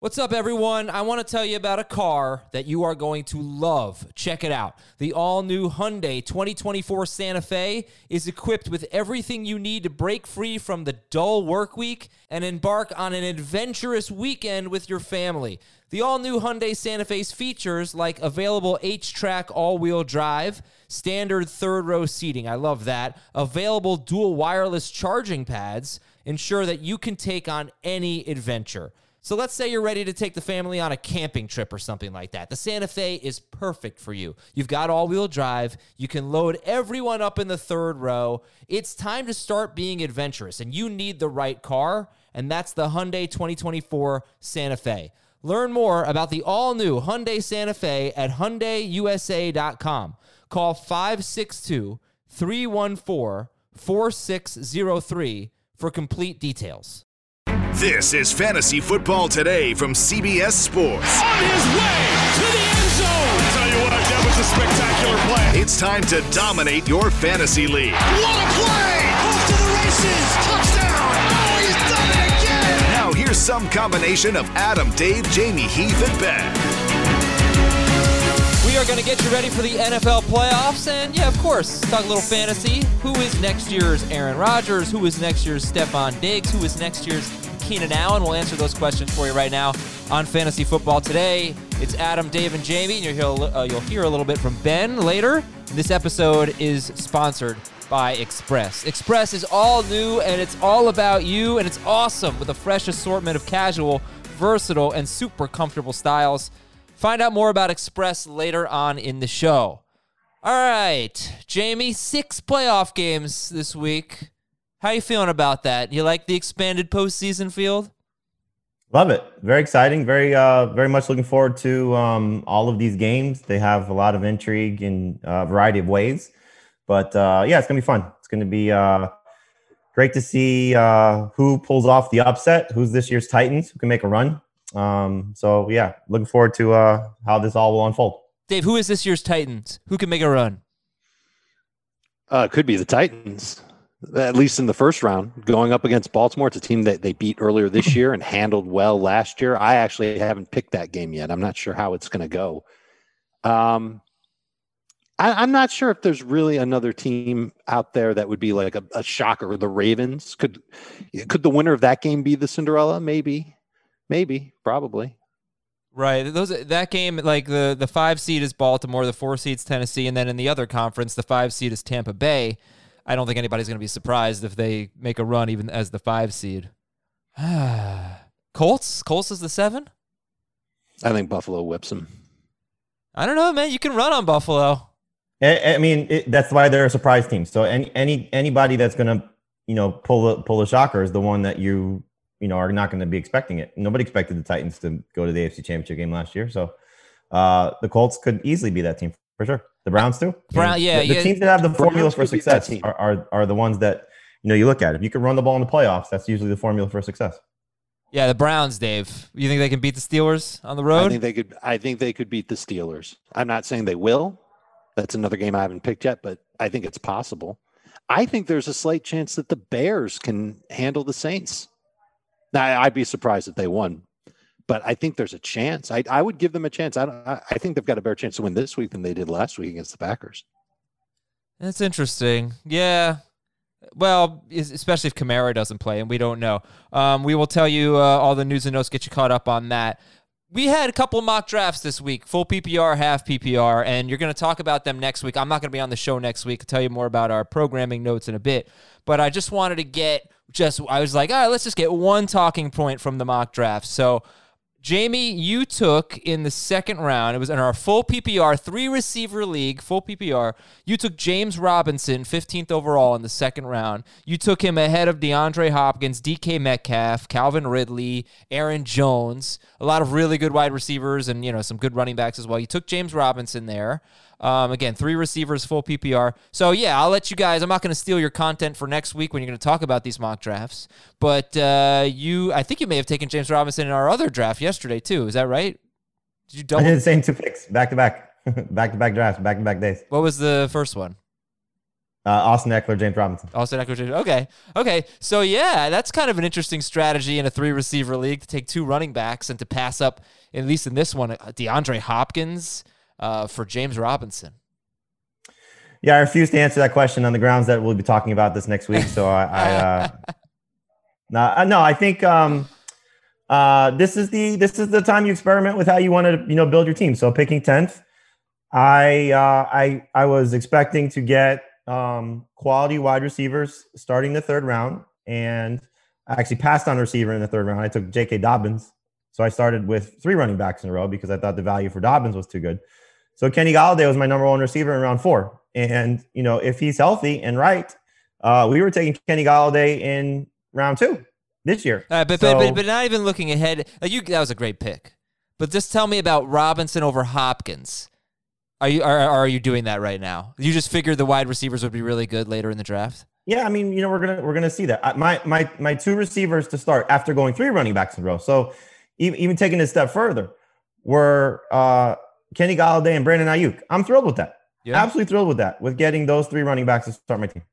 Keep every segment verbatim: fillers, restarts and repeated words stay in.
What's up, everyone? I want to tell you about a car that you are going to love. Check it out. The all-new Hyundai twenty twenty-four Santa Fe is equipped with everything you need to break free from the dull work week and embark on an adventurous weekend with your family. The all-new Hyundai Santa Fe's features like available H-Track all-wheel drive, standard third-row seating, I love that, available dual wireless charging pads, ensure that you can take on any adventure. So let's say you're ready to take the family on a camping trip or something like that. The Santa Fe is perfect for you. You've got all-wheel drive. You can load everyone up in the third row. It's time to start being adventurous, and you need the right car, and that's the Hyundai twenty twenty-four Santa Fe. Learn more about the all-new Hyundai Santa Fe at Hyundai U S A dot com. Call five six two, three one four, four six zero three for complete details. This is Fantasy Football Today from C B S Sports. On his way to the end zone. I'll tell you what, that was a spectacular play. It's time to dominate your fantasy league. What a play! Off to the races. Touchdown. Oh, he's done it again. Now here's some combination of Adam, Dave, Jamie, Heath, and Ben. We are going to get you ready for the N F L playoffs, and yeah, of course, talk a little fantasy. Who is next year's Aaron Rodgers? Who is next year's Stephon Diggs? Who is next year's Keenan Allen? We'll answer those questions for you right now on Fantasy Football Today. It's Adam, Dave, and Jamie, and you'll hear, uh, you'll hear a little bit from Ben later. This episode is sponsored by Express. Express is all new, and it's all about you, and it's awesome with a fresh assortment of casual, versatile, and super comfortable styles. Find out more about Express later on in the show. All right, Jamie, six playoff games this week. How you feeling about that? You like the expanded postseason field? Love it. Very exciting. Very, uh, very much looking forward to um, all of these games. They have a lot of intrigue in a variety of ways. But, uh, yeah, it's going to be fun. It's going to be uh, great to see uh, who pulls off the upset, who's this year's Titans, who can make a run. Um, so, yeah, looking forward to uh, how this all will unfold. Dave, who is this year's Titans? Who can make a run? Uh, could be the Titans, at least in the first round, going up against Baltimore. It's a team that they beat earlier this year and handled well last year. I actually haven't picked that game yet. I'm not sure how it's going to go. Um, I, I'm not sure if there's really another team out there that would be like a, a shocker. The Ravens could, could the winner of that game be the Cinderella? Maybe. Maybe, probably. Right. Those that game, like the, the five seed is Baltimore, the four seed's Tennessee, and then in the other conference, the five seed is Tampa Bay. I don't think anybody's going to be surprised if they make a run even as the five seed. Colts? Colts is the seven? I think Buffalo whips them. I don't know, man. You can run on Buffalo. I, I mean, it, that's why they're a surprise team. So any any anybody that's going to, you know, pull a, pull a shocker is the one that you, you know, are not going to be expecting it. Nobody expected the Titans to go to the A F C Championship game last year. So uh, the Colts could easily be that team for sure. The Browns too. Brown, yeah. The, the yeah. teams that have the formula Browns for success are, are are the ones that, you know, you look at. If you can run the ball in the playoffs, that's usually the formula for success. Yeah, the Browns, Dave. You think they can beat the Steelers on the road? I think they could. I think they could beat the Steelers. I'm not saying they will. That's another game I haven't picked yet, but I think it's possible. I think there's a slight chance that the Bears can handle the Saints. Now, I'd be surprised if they won, but I think there's a chance. I, I would give them a chance. I, don't, I I think they've got a better chance to win this week than they did last week against the Packers. That's interesting. Yeah. Well, especially if Kamara doesn't play, and we don't know. Um, we will tell you uh, all the news and notes, get you caught up on that. We had a couple mock drafts this week, full P P R, half P P R, and you're going to talk about them next week. I'm not going to be on the show next week. I'll tell you more about our programming notes in a bit, but I just wanted to get just, I was like, all right, let's just get one talking point from the mock draft. So, Jamie, you took in the second round, it was in our full P P R, three receiver league, full P P R. You took James Robinson, fifteenth overall in the second round. You took him ahead of DeAndre Hopkins, D K Metcalf, Calvin Ridley, Aaron Jones, a lot of really good wide receivers and, you know, some good running backs as well. You took James Robinson there. Um, again, three receivers, full P P R. So, yeah, I'll let you guys, I'm not going to steal your content for next week when you're going to talk about these mock drafts. But uh, you, I think you may have taken James Robinson in our other draft yesterday, too. Is that right? Did you double? I did the same two picks, back to back, back to back drafts, back to back days. What was the first one? Uh, Austin Eckler, James Robinson. Austin Eckler, James. Okay. Okay. So, yeah, that's kind of an interesting strategy in a three-receiver league to take two running backs and to pass up, at least in this one, DeAndre Hopkins uh, for James Robinson. Yeah, I refuse to answer that question on the grounds that we'll be talking about this next week. So I, I uh, no, no, I think um, uh, this is the this is the time you experiment with how you want to you know build your team. So picking tenth, I uh, I I was expecting to get um, quality wide receivers starting the third round, and I actually passed on a receiver in the third round. I took J K. Dobbins, so I started with three running backs in a row because I thought the value for Dobbins was too good. So Kenny Golladay was my number one receiver in round four. And, you know, if he's healthy and right, uh, we were taking Kenny Golladay in round two this year. Uh, but, so, but, but but not even looking ahead. Like you, that was a great pick. But just tell me about Robinson over Hopkins. Are you are, are you doing that right now? You just figured the wide receivers would be really good later in the draft? Yeah, I mean, you know, we're gonna we're gonna see that. I, my my my two receivers to start after going three running backs in a row. So even, even taking it a step further, were uh, Kenny Golladay and Brandon Ayuk. I'm thrilled with that. Yeah. Absolutely thrilled with that, with getting those three running backs to start my team.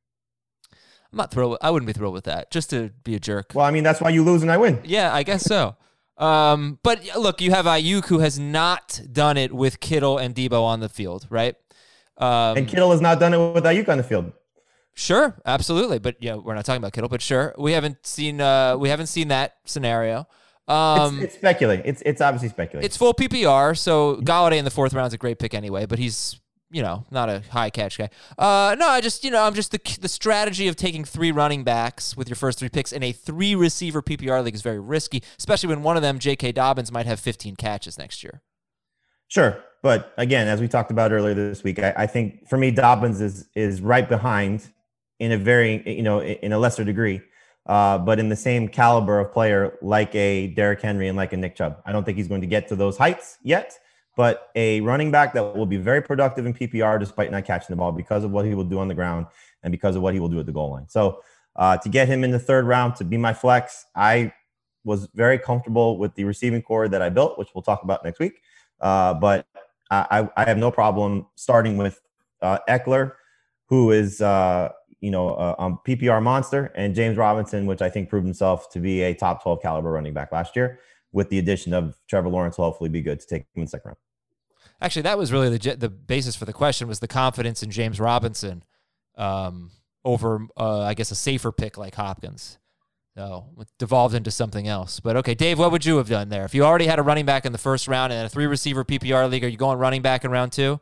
I'm not thrilled. I wouldn't be thrilled with that, just to be a jerk. Well, I mean, that's why you lose and I win. Yeah, I guess so. um, but look, you have Ayuk, who has not done it with Kittle and Debo on the field, right? Um, and Kittle has not done it with Ayuk on the field. Sure, absolutely. But yeah, we're not talking about Kittle, but sure, we haven't seen uh, we haven't seen that scenario. Um, it's, it's speculating. It's it's obviously speculating. It's full P P R, so Golladay in the fourth round is a great pick anyway. But he's you know, not a high catch guy. Uh, no, I just, you know, I'm just the the strategy of taking three running backs with your first three picks in a three receiver P P R league is very risky, especially when one of them, J K. Dobbins, might have fifteen catches next year. Sure. But again, as we talked about earlier this week, I, I think for me, Dobbins is, is right behind in a very, you know, in a lesser degree, uh, but in the same caliber of player like a Derrick Henry and like a Nick Chubb. I don't think he's going to get to those heights yet, but a running back that will be very productive in P P R despite not catching the ball because of what he will do on the ground and because of what he will do at the goal line. So uh, to get him in the third round to be my flex, I was very comfortable with the receiving core that I built, which we'll talk about next week. Uh, but I, I have no problem starting with uh, Eckler, who is, uh, you know, a, a P P R monster, and James Robinson, which I think proved himself to be a top twelve caliber running back last year, with the addition of Trevor Lawrence will hopefully be good to take him in the second round. Actually, that was really the the basis for the question, was the confidence in James Robinson um, over, uh, I guess, a safer pick like Hopkins. So it devolved into something else. But okay, Dave, what would you have done there? If you already had a running back in the first round and a three receiver P P R league, are you going running back in round two?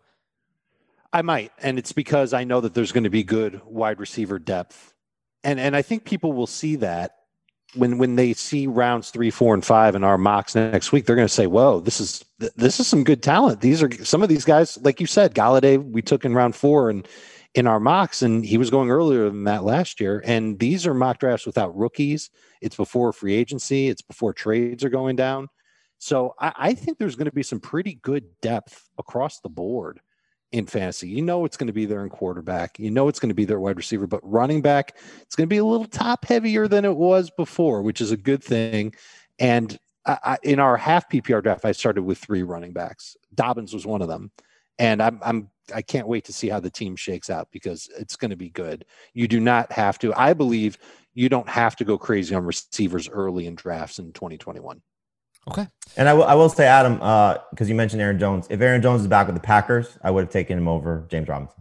I might. And it's because I know that there's going to be good wide receiver depth. And and I think people will see that when when they see rounds three, four, and five in our mocks next week. They're going to say, whoa, this is this is some good talent. These are some of these guys, like you said, Golladay, we took in round four and in our mocks, and he was going earlier than that last year. And these are mock drafts without rookies. It's before free agency. It's before trades are going down. So I, I think there's going to be some pretty good depth across the board in fantasy. You know, it's going to be there in quarterback. You know, it's going to be there wide receiver, but running back, it's going to be a little top heavier than it was before, which is a good thing. And I, I, in our half P P R draft, I started with three running backs. Dobbins was one of them. And I'm, I'm, I can't wait to see how the team shakes out because it's going to be good. You do not have to, I believe you don't have to go crazy on receivers early in drafts in twenty twenty-one. Okay. And I, w- I will say, Adam, uh, because you mentioned Aaron Jones, if Aaron Jones is back with the Packers, I would have taken him over James Robinson.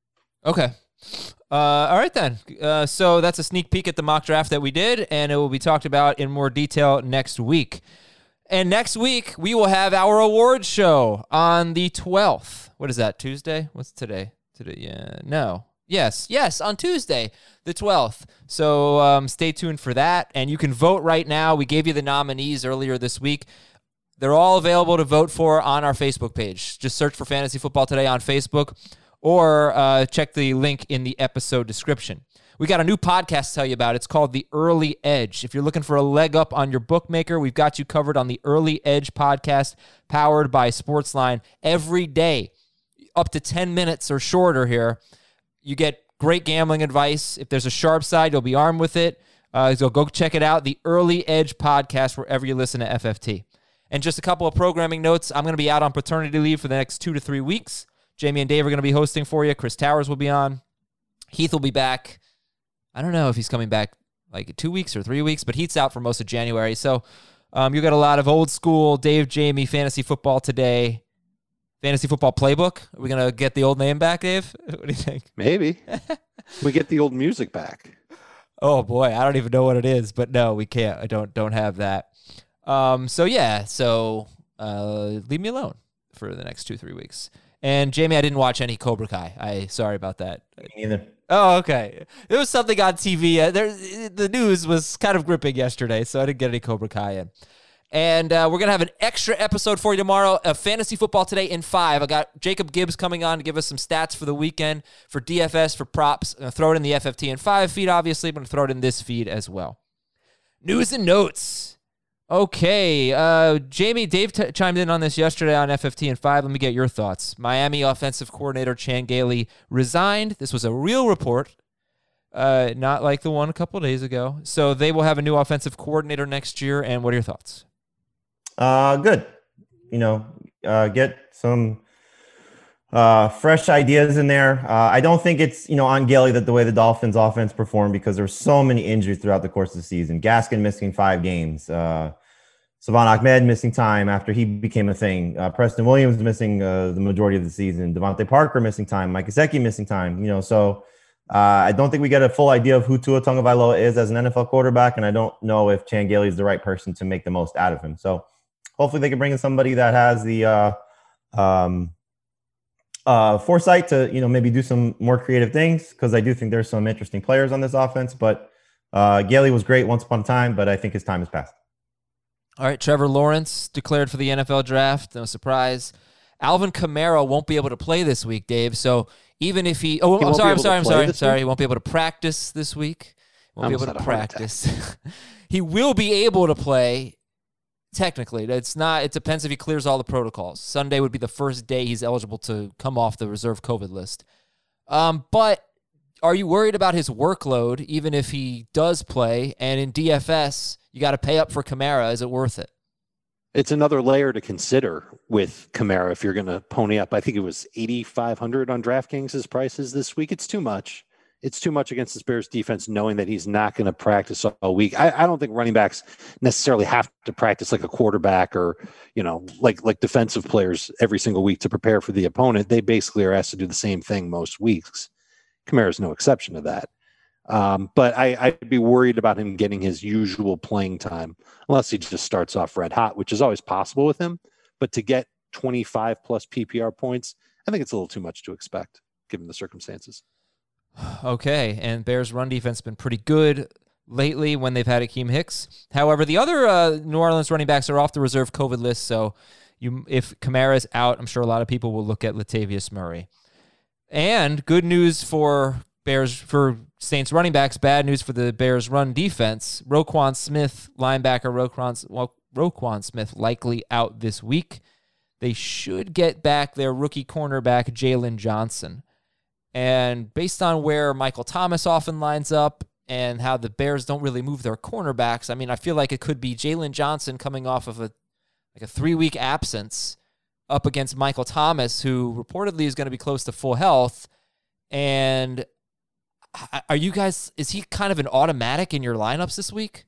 Okay. Uh, all right, then. Uh, so that's a sneak peek at the mock draft that we did, and it will be talked about in more detail next week. And next week, we will have our awards show on the twelfth. What is that, Tuesday? What's today? Today, yeah, no. Yes, yes, on Tuesday, the twelfth. So um, stay tuned for that. And you can vote right now. We gave you the nominees earlier this week. They're all available to vote for on our Facebook page. Just search for Fantasy Football Today on Facebook or uh, check the link in the episode description. We got a new podcast to tell you about. It's called The Early Edge. If you're looking for a leg up on your bookmaker, we've got you covered on The Early Edge podcast, powered by Sportsline. Every day, up to ten minutes or shorter here, you get great gambling advice. If there's a sharp side, you'll be armed with it. Uh, so go check it out, The Early Edge podcast, wherever you listen to F F T. And just a couple of programming notes. I'm going to be out on paternity leave for the next two to three weeks. Jamie and Dave are going to be hosting for you. Chris Towers will be on. Heath will be back. I don't know if he's coming back like two weeks or three weeks, but Heath's out for most of January. So um, you got a lot of old school Dave Jamie fantasy football today. Fantasy football playbook. Are we going to get the old name back, Dave? What do you think? Maybe. We get the old music back. Oh boy, I don't even know what it is, but no, we can't. I don't don't have that. Um, so yeah, so uh, leave me alone for the next two, three weeks. And Jamie, I didn't watch any Cobra Kai. I sorry about that. Me neither. Oh, okay. There was something on T V. Uh, there, the news was kind of gripping yesterday, so I didn't get any Cobra Kai in. And uh, we're going to have an extra episode for you tomorrow of Fantasy Football Today in five. I got Jacob Gibbs coming on to give us some stats for the weekend, for D F S, for props. I'm going to throw it in the F F T in five feed, obviously. I'm going to throw it in this feed as well. News and notes. Okay. Uh, Jamie, Dave t- chimed in on this yesterday on F F T in five. Let me get your thoughts. Miami offensive coordinator Chan Gailey resigned. This was a real report. Uh, not like the one a couple days ago. So they will have a new offensive coordinator next year. And what are your thoughts? Uh, good. You know, uh, get some uh, fresh ideas in there. Uh, I don't think it's, you know, on Gailey that the way the Dolphins offense performed, because there's so many injuries throughout the course of the season. Gaskin missing five games. Uh, Savon Ahmed missing time after he became a thing. Uh, Preston Williams missing uh, the majority of the season. Devontae Parker missing time. Mike Gesicki missing time. You know, so uh, I don't think we get a full idea of who Tua Tagovailoa is as an N F L quarterback, and I don't know if Chan Gailey is the right person to make the most out of him. So hopefully they can bring in somebody that has the uh, um, uh, foresight to, you know, maybe do some more creative things, because I do think there's some interesting players on this offense. But uh, Gailey was great once upon a time, but I think his time has passed. All right, Trevor Lawrence declared for the N F L draft. No surprise. Alvin Kamara won't be able to play this week, Dave. So even if he, oh, He I'm won't sorry, be I'm able sorry, to I'm play sorry, this sorry. week? He won't be able to practice this week. Won't be Almost able to had a heart attack. practice. He will be able to play. Technically, it's not. It depends if he clears all the protocols. Sunday would be the first day he's eligible to come off the reserve COVID list. Um, but are you worried about his workload, even if he does play? And in D F S, you got to pay up for Kamara. Is it worth it? It's another layer to consider with Kamara if you're going to pony up. I think it was eighty-five hundred on DraftKings, his prices this week. It's too much. It's too much against the Bears defense, knowing that he's not going to practice all week. I, I don't think running backs necessarily have to practice like a quarterback or, you know, like like defensive players every single week to prepare for the opponent. They basically are asked to do the same thing most weeks. Kamara is no exception to that. Um, but I, I'd be worried about him getting his usual playing time unless he just starts off red hot, which is always possible with him. But to get twenty-five plus P P R points, I think it's a little too much to expect given the circumstances. Okay, and Bears' run defense has been pretty good lately when they've had Akeem Hicks. However, the other uh, New Orleans running backs are off the reserve COVID list, so you, if Kamara's out, I'm sure a lot of people will look at Latavius Murray. And good news for Bears, for Saints running backs, bad news for the Bears' run defense. Roquan Smith, linebacker Roquan, well, Roquan Smith, likely out this week. They should get back their rookie cornerback, Jalen Johnson. And based on where Michael Thomas often lines up and how the Bears don't really move their cornerbacks, I mean, I feel like it could be Jalen Johnson coming off of a like a three-week absence up against Michael Thomas, who reportedly is going to be close to full health. And are you guys, is he kind of an automatic in your lineups this week,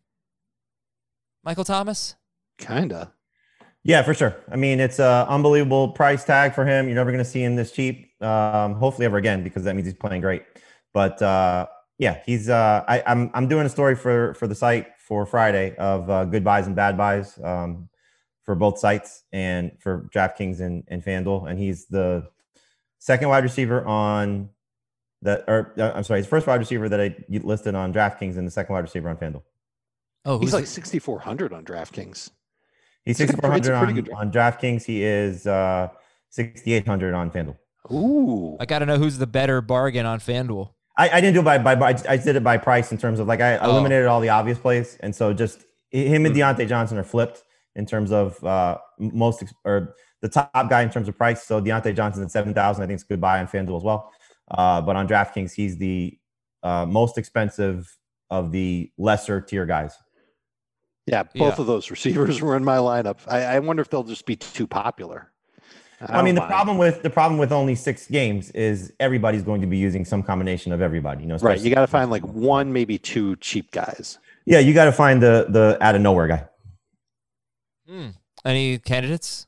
Michael Thomas? Kinda. Yeah, for sure. I mean, it's an unbelievable price tag for him. You're never going to see him this cheap. Um, hopefully ever again, because that means he's playing great. But uh, yeah, he's. Uh, I, I'm I'm doing a story for for the site for Friday of uh, good buys and bad buys um, for both sites and for DraftKings and, and FanDuel. And he's the second wide receiver on that. Or uh, I'm sorry, he's first wide receiver that I listed on DraftKings and the second wide receiver on FanDuel. Oh, he's like sixty-four hundred on DraftKings. He's sixty-four hundred on, on DraftKings. He is uh, sixty-eight hundred on FanDuel. Ooh. I got to know who's the better bargain on FanDuel. I, I didn't do it by, by, by, I did it by price in terms of like, I Oh. eliminated all the obvious plays. And so just him and Deontay Johnson are flipped in terms of uh, most, ex- or the top guy in terms of price. So Deontay Johnson at seven thousand, I think it's a good buy on FanDuel as well. Uh, but on DraftKings, he's the uh, most expensive of the lesser tier guys. Yeah, both Yeah. of those receivers were in my lineup. I, I wonder if they'll just be too popular. I, I mean, the mind. problem with the problem with only six games is everybody's going to be using some combination of everybody. You know, right? You got to find like one, maybe two cheap guys. Yeah, you got to find the the out of nowhere guy. Hmm. Any candidates?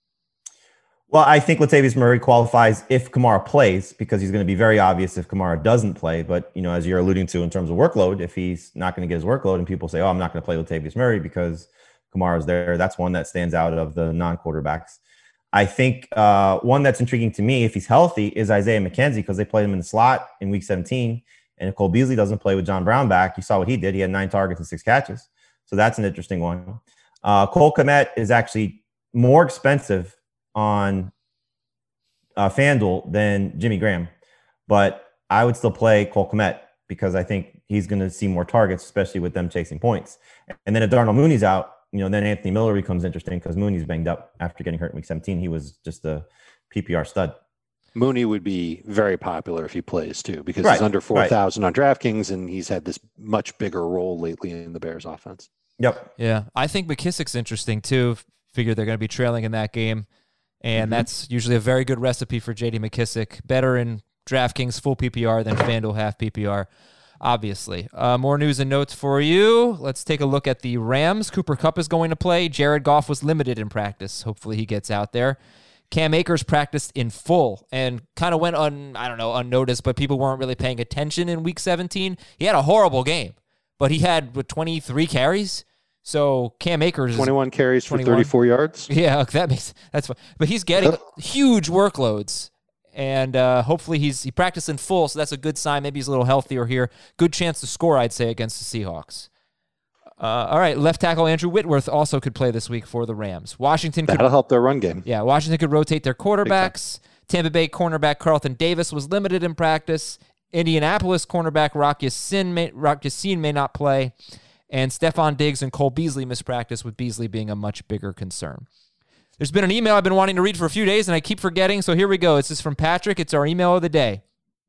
Well, I think Latavius Murray qualifies if Kamara plays, because he's going to be very obvious if Kamara doesn't play. But, you know, as you're alluding to in terms of workload, if he's not going to get his workload and people say, oh, I'm not going to play Latavius Murray because Kamara's there, that's one that stands out of the non-quarterbacks. I think uh, one that's intriguing to me, if he's healthy, is Isaiah McKenzie, because they played him in the slot in week seventeen. And if Cole Beasley doesn't play with John Brown back, you saw what he did. He had nine targets and six catches. So that's an interesting one. Uh, Cole Kmet is actually more expensive on uh, FanDuel than Jimmy Graham, but I would still play Cole Kmet because I think he's going to see more targets, especially with them chasing points. And then if Darnell Mooney's out, you know, then Anthony Miller becomes interesting because Mooney's banged up after getting hurt in week seventeen. He was just a P P R stud. Mooney would be very popular if he plays too, because right, he's under four thousand right. on DraftKings, and he's had this much bigger role lately in the Bears offense. Yep. Yeah. I think McKissick's interesting too. Figure they're going to be trailing in that game. And mm-hmm. that's usually a very good recipe for J D McKissick. Better in DraftKings full P P R than FanDuel half P P R, obviously. Uh, more news and notes for you. Let's take a look at the Rams. Cooper Kupp is going to play. Jared Goff was limited in practice. Hopefully he gets out there. Cam Akers practiced in full and kind of went un, I don't know, unnoticed, but people weren't really paying attention in week seventeen. He had a horrible game, but he had what, twenty-three carries. So Cam Akers, twenty-one carries for thirty-four yards. Yeah, that makes that's fine. But he's getting huge workloads, and uh, hopefully he's he practiced in full, so that's a good sign. Maybe he's a little healthier here. Good chance to score, I'd say, against the Seahawks. Uh, all right, left tackle Andrew Whitworth also could play this week for the Rams. Washington that'll could, help their run game. Yeah, Washington could rotate their quarterbacks. Tampa Bay cornerback Carlton Davis was limited in practice. Indianapolis cornerback Rock Yassin may, Rock Yassin may not play. And Stephon Diggs and Cole Beasley missed practice, with Beasley being a much bigger concern. There's been an email I've been wanting to read for a few days, and I keep forgetting, so here we go. This is from Patrick. It's our email of the day.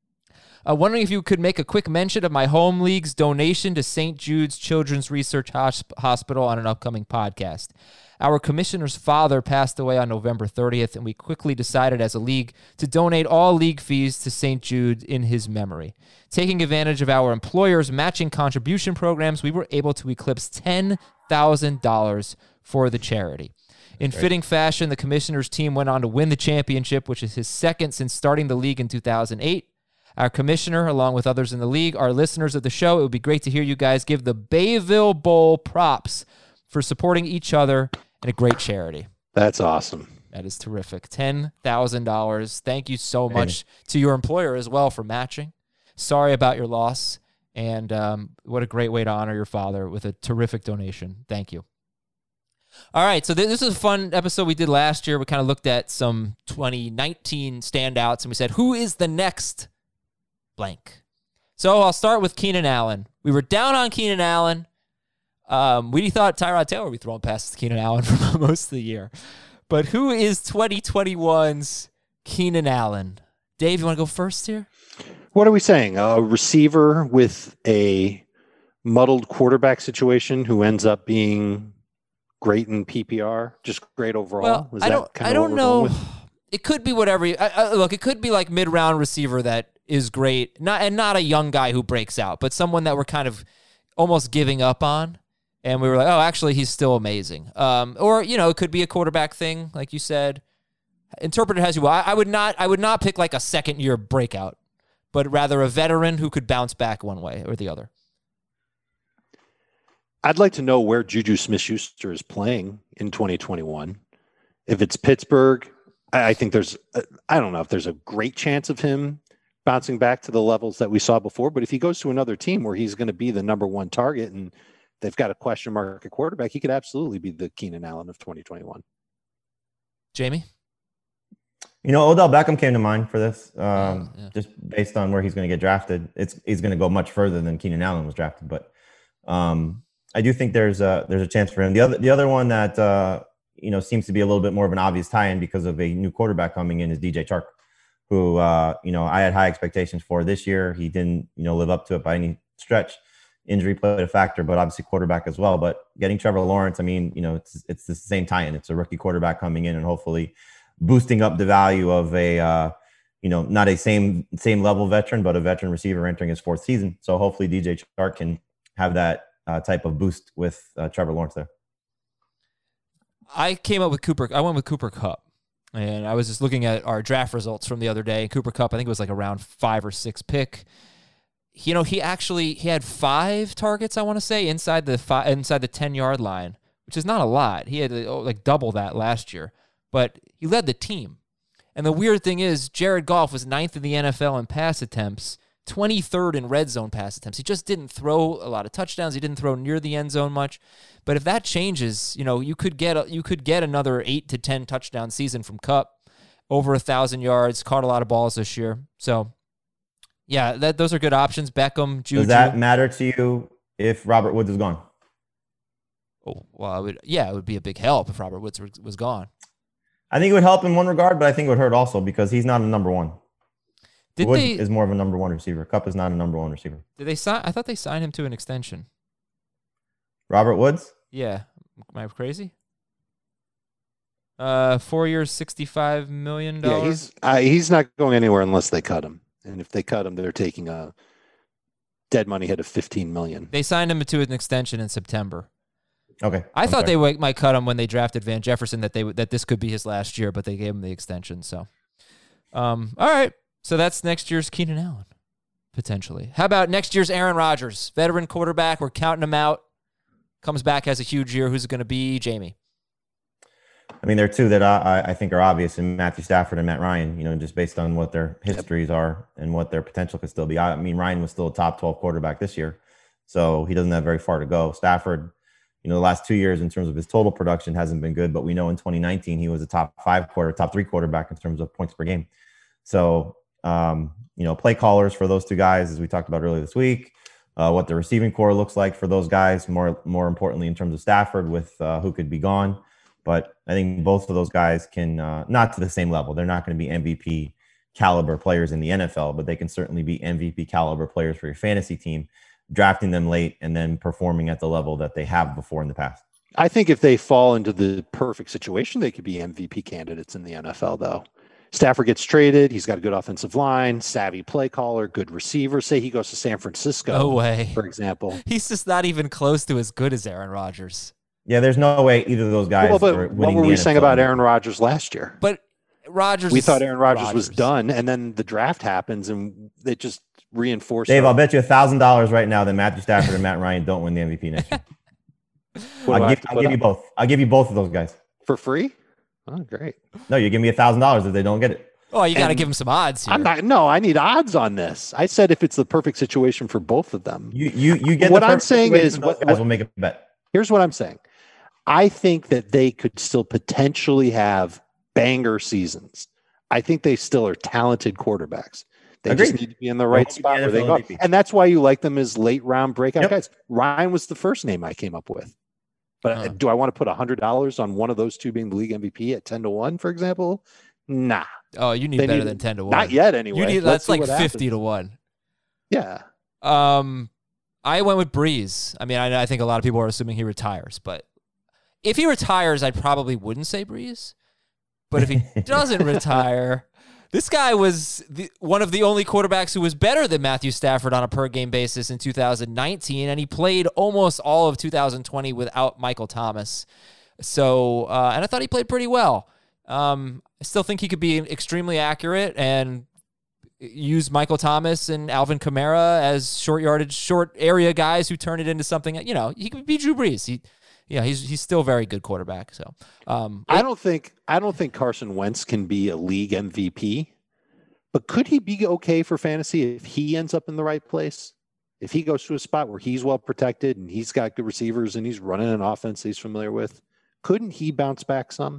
Uh, wondering if you could make a quick mention of my home league's donation to Saint Jude's Children's Research Hosp- Hospital on an upcoming podcast. Our commissioner's father passed away on November thirtieth, and we quickly decided as a league to donate all league fees to Saint Jude in his memory. Taking advantage of our employer's matching contribution programs, we were able to eclipse ten thousand dollars for the charity. In Great. fitting fashion, the commissioner's team went on to win the championship, which is his second since starting the league in two thousand eight. Our commissioner, along with others in the league, are listeners of the show. It would be great to hear you guys give the Bayville Bowl props for supporting each other and a great charity. That's awesome. That is terrific. ten thousand dollars. Thank you so much hey. to your employer as well for matching. Sorry about your loss, and um, what a great way to honor your father with a terrific donation. Thank you. All right, so th- this is a fun episode we did last year. We kind of looked at some twenty nineteen standouts, and we said, who is the next blank? So I'll start with Keenan Allen. We were down on Keenan Allen. Um, we thought Tyrod Taylor would be thrown past Keenan Allen for most of the year. But who is twenty twenty-one's Keenan Allen? Dave, you want to go first here? What are we saying? A receiver with a muddled quarterback situation who ends up being great in P P R, just great overall? Well, is I that don't, kind I of don't know. With? It could be whatever. You, I, I, look, it could be like mid-round receiver that is great, not and not a young guy who breaks out, but someone that we're kind of almost giving up on. And we were like, oh, actually, he's still amazing. Um, or, you know, it could be a quarterback thing, like you said. Interpret it as you will. I, I would not I would not pick like a second-year breakout, but rather a veteran who could bounce back one way or the other. I'd like to know where Juju Smith-Schuster is playing in twenty twenty-one. If it's Pittsburgh, I, I think there's, a, I don't know if there's a great chance of him bouncing back to the levels that we saw before, but if he goes to another team where he's going to be the number one target and they've got a question mark at quarterback, he could absolutely be the Keenan Allen of twenty twenty-one. Jamie? You know, Odell Beckham came to mind for this, um, yeah. just based on where he's going to get drafted. It's he's going to go much further than Keenan Allen was drafted, but um, I do think there's a there's a chance for him. The other the other one that uh, you know seems to be a little bit more of an obvious tie-in because of a new quarterback coming in is D J Chark, who uh, you know I had high expectations for this year. He didn't you know live up to it by any stretch. Injury played a factor, but obviously quarterback as well. But getting Trevor Lawrence, I mean, you know, it's it's the same tie-in. It's a rookie quarterback coming in, and hopefully boosting up the value of a, uh, you know, not a same same level veteran, but a veteran receiver entering his fourth season. So hopefully D J Chark can have that uh, type of boost with uh, Trevor Lawrence there. I came up with Cooper. I went with Cooper Kupp. And I was just looking at our draft results from the other day. Cooper Kupp, I think it was like a round five or six pick. You know, he actually he had five targets, I want to say, inside the five, inside the ten-yard line, which is not a lot. He had like double that last year, but he led the team. And the weird thing is, Jared Goff was ninth in the N F L in pass attempts, twenty-third in red zone pass attempts. He just didn't throw a lot of touchdowns. He didn't throw near the end zone much. But if that changes, you know, you could get you could get another eight to ten touchdown season from Kupp, over a thousand yards, caught a lot of balls this year. So, yeah, that those are good options. Beckham, Juju. Does that matter to you if Robert Woods is gone? Oh, well, it would, yeah, it would be a big help if Robert Woods was gone. I think it would help in one regard, but I think it would hurt also because he's not a number one. Did Woods they, is more of a number one receiver. Kupp is not a number one receiver. Did they sign? I thought they signed him to an extension. Robert Woods? Yeah. Am I crazy? Uh, four years, sixty-five million dollars. Yeah, he's uh, he's not going anywhere unless they cut him. And if they cut him, they're taking a dead money hit of fifteen million dollars. They signed him to an extension in September. Okay. I I'm thought sorry. they w- might cut him when they drafted Van Jefferson, that they w- that this could be his last year, but they gave him the extension. So, um, all right. So that's next year's Keenan Allen, potentially. How about next year's Aaron Rodgers, veteran quarterback? We're counting him out. Comes back, has a huge year. Who's it going to be? Jamie. I mean, there are two that I, I think are obvious in Matthew Stafford and Matt Ryan, you know, just based on what their histories are and what their potential could still be. I mean, Ryan was still a top twelve quarterback this year, so he doesn't have very far to go. Stafford, you know, the last two years in terms of his total production hasn't been good, but we know in twenty nineteen he was a top five quarter, top three quarterback in terms of points per game. So, um, you know, play callers for those two guys, as we talked about earlier this week. Uh, what the receiving core looks like for those guys, more more importantly in terms of Stafford with uh, who could be gone. But I think both of those guys can, uh, not to the same level. They're not going to be M V P caliber players in the N F L, but they can certainly be M V P caliber players for your fantasy team, drafting them late and then performing at the level that they have before in the past. I think if they fall into the perfect situation, they could be M V P candidates in the N F L, though. Stafford gets traded. He's got a good offensive line, savvy play caller, good receiver. Say he goes to San Francisco, No way. for example. He's just not even close to as good as Aaron Rodgers. Yeah, there's no way either of those guys. Well, but are what winning were the we N F L. saying about Aaron Rodgers last year? But Rodgers, We thought Aaron Rodgers, Rodgers was done, and then the draft happens, and it just reinforced. Dave, our- I'll bet you a thousand dollars right now that Matthew Stafford and Matt Ryan don't win the M V P next year. What do I I'll have give, to I'll put give you up? both. I'll give you both of those guys. For free? Oh, great. No, you give me a thousand dollars if they don't get it. Oh, you got to And give him some odds here. I'm not. No, I need odds on this. I said if it's the perfect situation for both of them. You you you get What the I'm perfect saying situation, is those what- guys what- will make a bet. Here's what I'm saying. I think that they could still potentially have banger seasons. I think they still are talented quarterbacks. They just Agreed. need to be in the right They'll spot be where they N F L go. M V P. And that's why you like them as late round breakout Yep. guys. Ryan was the first name I came up with. But Huh. do I want to put one hundred dollars on one of those two being the league M V P at ten to one, for example? Nah. oh, you need They better need- than ten to one. Not yet, anyway. You need Let's that's see like what fifty happens. to one. Yeah. Um, I went with Breeze. I mean, I, I think a lot of people are assuming he retires, but if he retires, I probably wouldn't say Breeze. But if he doesn't retire, this guy was the, one of the only quarterbacks who was better than Matthew Stafford on a per game basis in two thousand nineteen, and he played almost all of two thousand twenty without Michael Thomas. So, uh, and I thought he played pretty well. Um, I still think he could be extremely accurate and use Michael Thomas and Alvin Kamara as short yardage, short area guys who turn it into something. You know, he could be Drew Brees. He, yeah, he's he's still a very good quarterback. So, um, I don't think I don't think Carson Wentz can be a league M V P, but could he be okay for fantasy if he ends up in the right place? If he goes to a spot where he's well protected and he's got good receivers and he's running an offense he's familiar with, couldn't he bounce back some?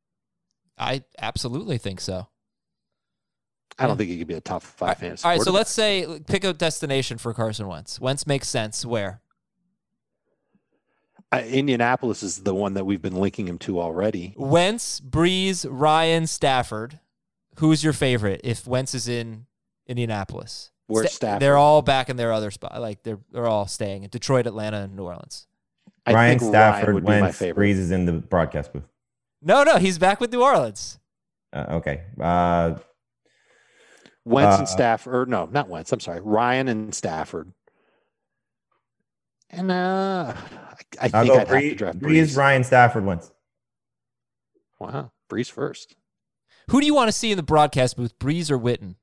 I absolutely think so. I don't Yeah. think he could be a top five fantasy. All right, so quarterback. let's say pick a destination for Carson Wentz. Wentz makes sense. Where? Uh, Indianapolis is the one that we've been linking him to already. Wentz, Breeze, Ryan, Stafford. Who's your favorite if Wentz is in Indianapolis? Where's Sta- Stafford? They're all back in their other spot. Like they're they're all staying in Detroit, Atlanta, and New Orleans. I Ryan think Ryan Stafford, would be my Wentz, favorite. Breeze is in the broadcast booth. No, no, he's back with New Orleans. Uh, okay. Uh, Wentz Uh, and Stafford. Or no, not Wentz. I'm sorry. Ryan and Stafford. And uh, I, I I'll think go I'd Bree, have to draft Breeze, Breeze. Ryan, Stafford, Wentz. Wow, Breeze first. Who do you want to see in the broadcast booth, Breeze or Witten?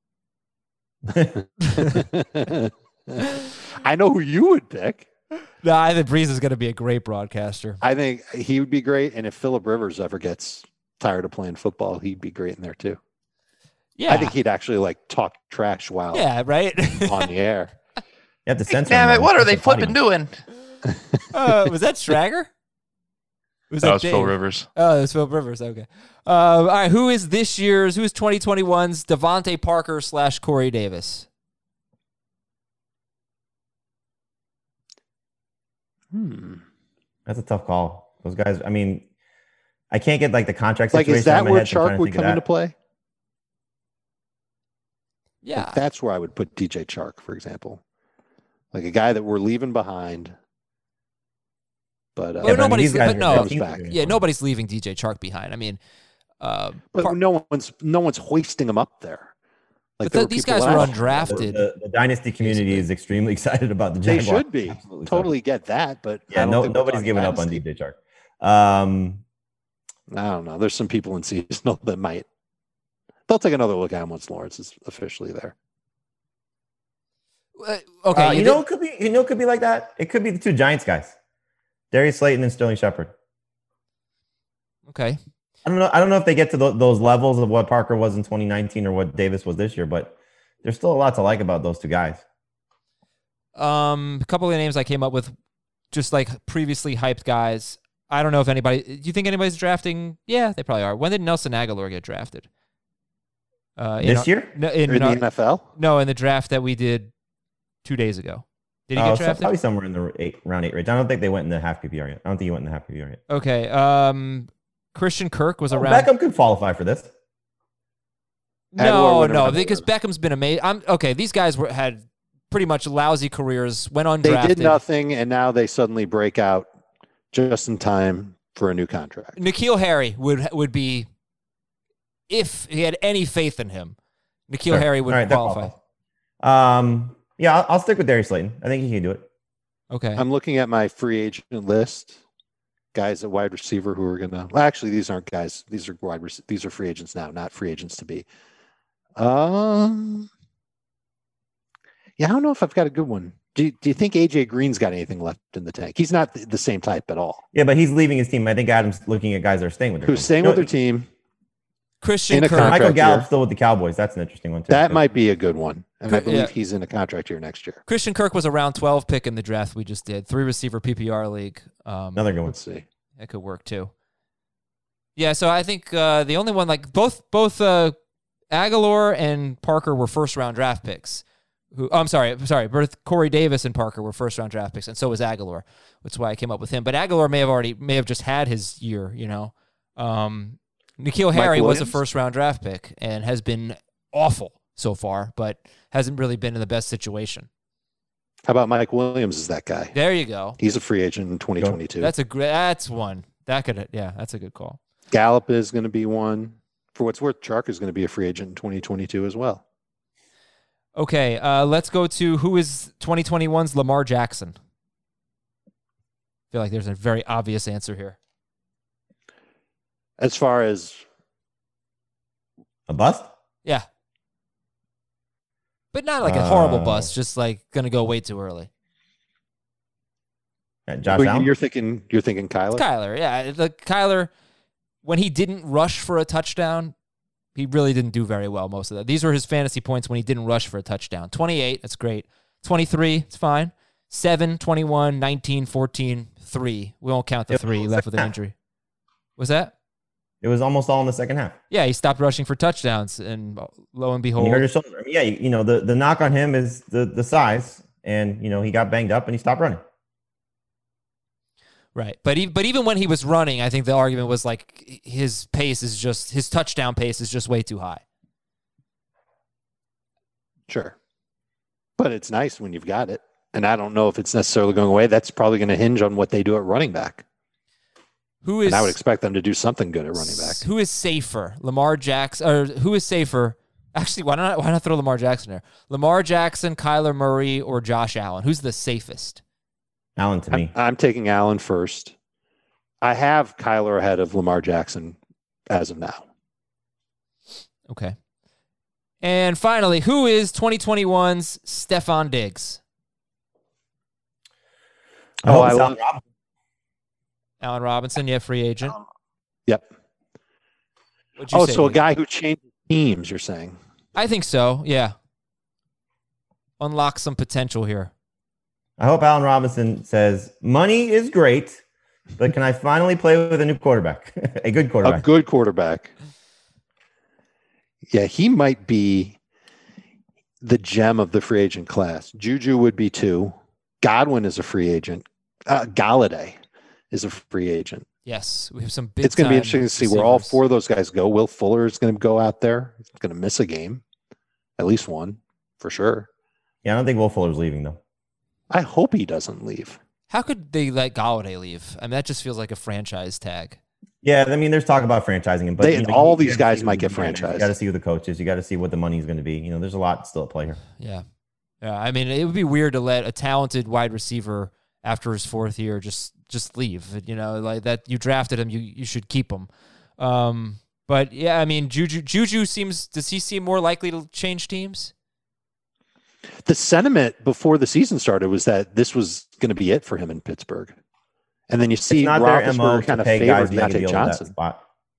I know who you would pick. No, I think Breeze is going to be a great broadcaster. I think he would be great. And if Phillip Rivers ever gets tired of playing football, he'd be great in there too. Yeah, I think he'd actually like talk trash while yeah, right. on the air. You have to Hey, censor damn him, it! though. What are they That's a potty flipping mouth. doing? uh, was that Strager? Was That was Phil Dave? Rivers. Oh, it was Phil Rivers. Okay. Uh, all right. Who is this year's? Who is twenty twenty-one's Devontae Parker slash Corey Davis? Hmm. That's a tough call. Those guys. I mean, I can't get like the contract Like, situation. is that in my where head, so I'm trying Chark to would think of come into that. play? Yeah. Like, that's where I would put D J Chark, for example. Like a guy that we're leaving behind. But, uh, Well, Yeah, but I mean, nobody's- these guys but are no. good Comes teams back. that are Yeah. gonna Nobody's leaving D J Chark behind. I mean, uh, but Par- no one's no one's hoisting him up there. Like But there the- were these people guys last were year. undrafted. The, the dynasty community basically. is extremely excited about the They Jaguars. should be. Absolutely so. Totally get that, but I Yeah, don't no, think we're nobody's talking giving up on dynasty. D J Chark. Um, I don't know. There's some people in seasonal that might. They'll take another look at him once Lawrence is officially there. uh, okay. uh, you did- know, it could be. You know, it could be like that. It could be the two Giants guys, Darius Slayton and Sterling Shepard. okay. I don't know. I don't know if they get to th- those levels of what Parker was in twenty nineteen or what Davis was this year, but there's still a lot to like about those two guys. Um, a couple of names I came up with, just like previously hyped guys. I don't know if anybody. Do you think anybody's drafting? Yeah, they probably are. When did Nelson Aguilar get drafted? Uh, in This our- year? No, Or in in the our- N F L? no, in the draft that we did two days ago. Did he Oh, get so drafted? probably somewhere in the eight, round eight range. I don't think they went in the half P P R yet. I don't think he went in the half P P R yet. Okay. Um, Christian Kirk was Oh, around. Beckham could qualify for this. Aguilar No, would have no, never because been. Beckham's been amazing. I'm okay. These guys were had pretty much lousy careers. Went They undrafted. did nothing, and now they suddenly break out just in time for a new contract. N'Keal Harry would would be, if he had any faith in him, N'Keal Sure. Harry would All right, that qualify. qualifies. Um, yeah, I'll, I'll stick with Darius Slayton. I think he can do it. Okay. I'm looking at my free agent list. Guys at wide receiver who are gonna. Well, actually, these aren't guys. These are wide. Rec- these are free agents now, not free agents to be. Um. Yeah, I don't know if I've got a good one. Do you, Do you think A J Green's got anything left in the tank? He's not the, the same type at all. Yeah, but he's leaving his team. I think Adam's looking at guys that are staying with their Who's team. staying You with know, their team? Christian in a Kirk. contract Michael Gallup's year. still with the Cowboys. That's an interesting one too. That might be a good one, and I Could- believe yeah. he's in a contract year next year. Christian Kirk was a round twelve pick in the draft we just did. Three receiver P P R league. Um, another good one. Let's see. That could work too. Yeah, so I think uh, the only one like both both uh, Aguilar and Parker were first round draft picks. Who oh, I'm sorry, I'm sorry, both Corey Davis and Parker were first round draft picks, and so was Aguilar. That's why I came up with him. But Aguilar may have already may have just had his year, you know. Um, N'Keal Mike Harry was a Williams? first round draft pick and has been awful so far, but hasn't really been in the best situation. How about Mike Williams? Is that guy? There you go. He's a free agent in twenty twenty-two. That's a great. That's one that could. Yeah, that's a good call. Gallup is going to be one. For what's worth, Chark is going to be a free agent in twenty twenty-two as well. Okay, uh, let's go to who is twenty twenty-one's Lamar Jackson. I feel like there's a very obvious answer here. As far as A bust? Yeah. But not like a horrible Uh, bust, just like going to go way too early. Uh, Josh well, Allen? you're thinking, you're thinking Kyler. It's Kyler, yeah. The Kyler, when he didn't rush for a touchdown, he really didn't do very well most of that. These were his fantasy points when he didn't rush for a touchdown. twenty-eight, that's great. twenty-three, it's fine. seven, twenty-one, nineteen, fourteen, three. We won't count the Yep. three. He left with an injury. Was that? It was almost all in the second half. Yeah, he stopped rushing for touchdowns, and lo and And behold, he hurt his shoulder. I mean, yeah, you, you know, the, the knock on him is the, the size. And, you know, he got banged up and he stopped running. right. But he, but even when he was running, I think the argument was like his pace is just his touchdown pace is just way too high. Sure. But it's nice when you've got it. And I don't know if it's necessarily going away. That's probably going to hinge on what they do at running back. Who is? And I would expect them to do something good at running back. Who is safer, Lamar Jackson, or who is safer? Actually, why not? Why not throw Lamar Jackson there? Lamar Jackson, Kyler Murray, or Josh Allen? Who's the safest? Allen to me. I'm, I'm taking Allen first. I have Kyler ahead of Lamar Jackson as of now. Okay. And finally, who is twenty twenty-one's Stephon Diggs? Oh, I I love love. Allen Robinson, yeah, free agent. Yep. What'd you Oh, say, so a Dave? guy who changed teams, you're saying? I think so, yeah. Unlock some potential here. I hope Allen Robinson says, money is great, but can I finally play with a new quarterback? A good quarterback. A good quarterback. Yeah, he might be the gem of the free agent class. Juju would be two. Godwin is a free agent. Uh, Galladay is a free agent. Yes, we have some big It's going to be time interesting to see where all receivers. four of those guys go. Will Fuller is going to go out there. He's going to miss a game, at least one, for sure. Yeah, I don't think Will Fuller's leaving, though. I hope he doesn't leave. How could they let Galladay leave? I mean, that just feels like a franchise tag. Yeah, I mean, there's talk about franchising him, but They- you know, all you these gotta guys see might who get the brand is. You franchised. got to see who the coach is. You got to see what the money is going to be. You know, there's a lot still at play here. Yeah. Yeah. I mean, it would be weird to let a talented wide receiver after his fourth year just just leave. You know, like that you drafted him, you you should keep him. Um, but yeah, I mean, Juju Juju seems does he seem more likely to change teams? The sentiment before the season started was that this was going to be it for him in Pittsburgh. And then you see It's not their M O Roethlisberger to kind of pay favor guys mega Deontay deals at that Johnson. spot.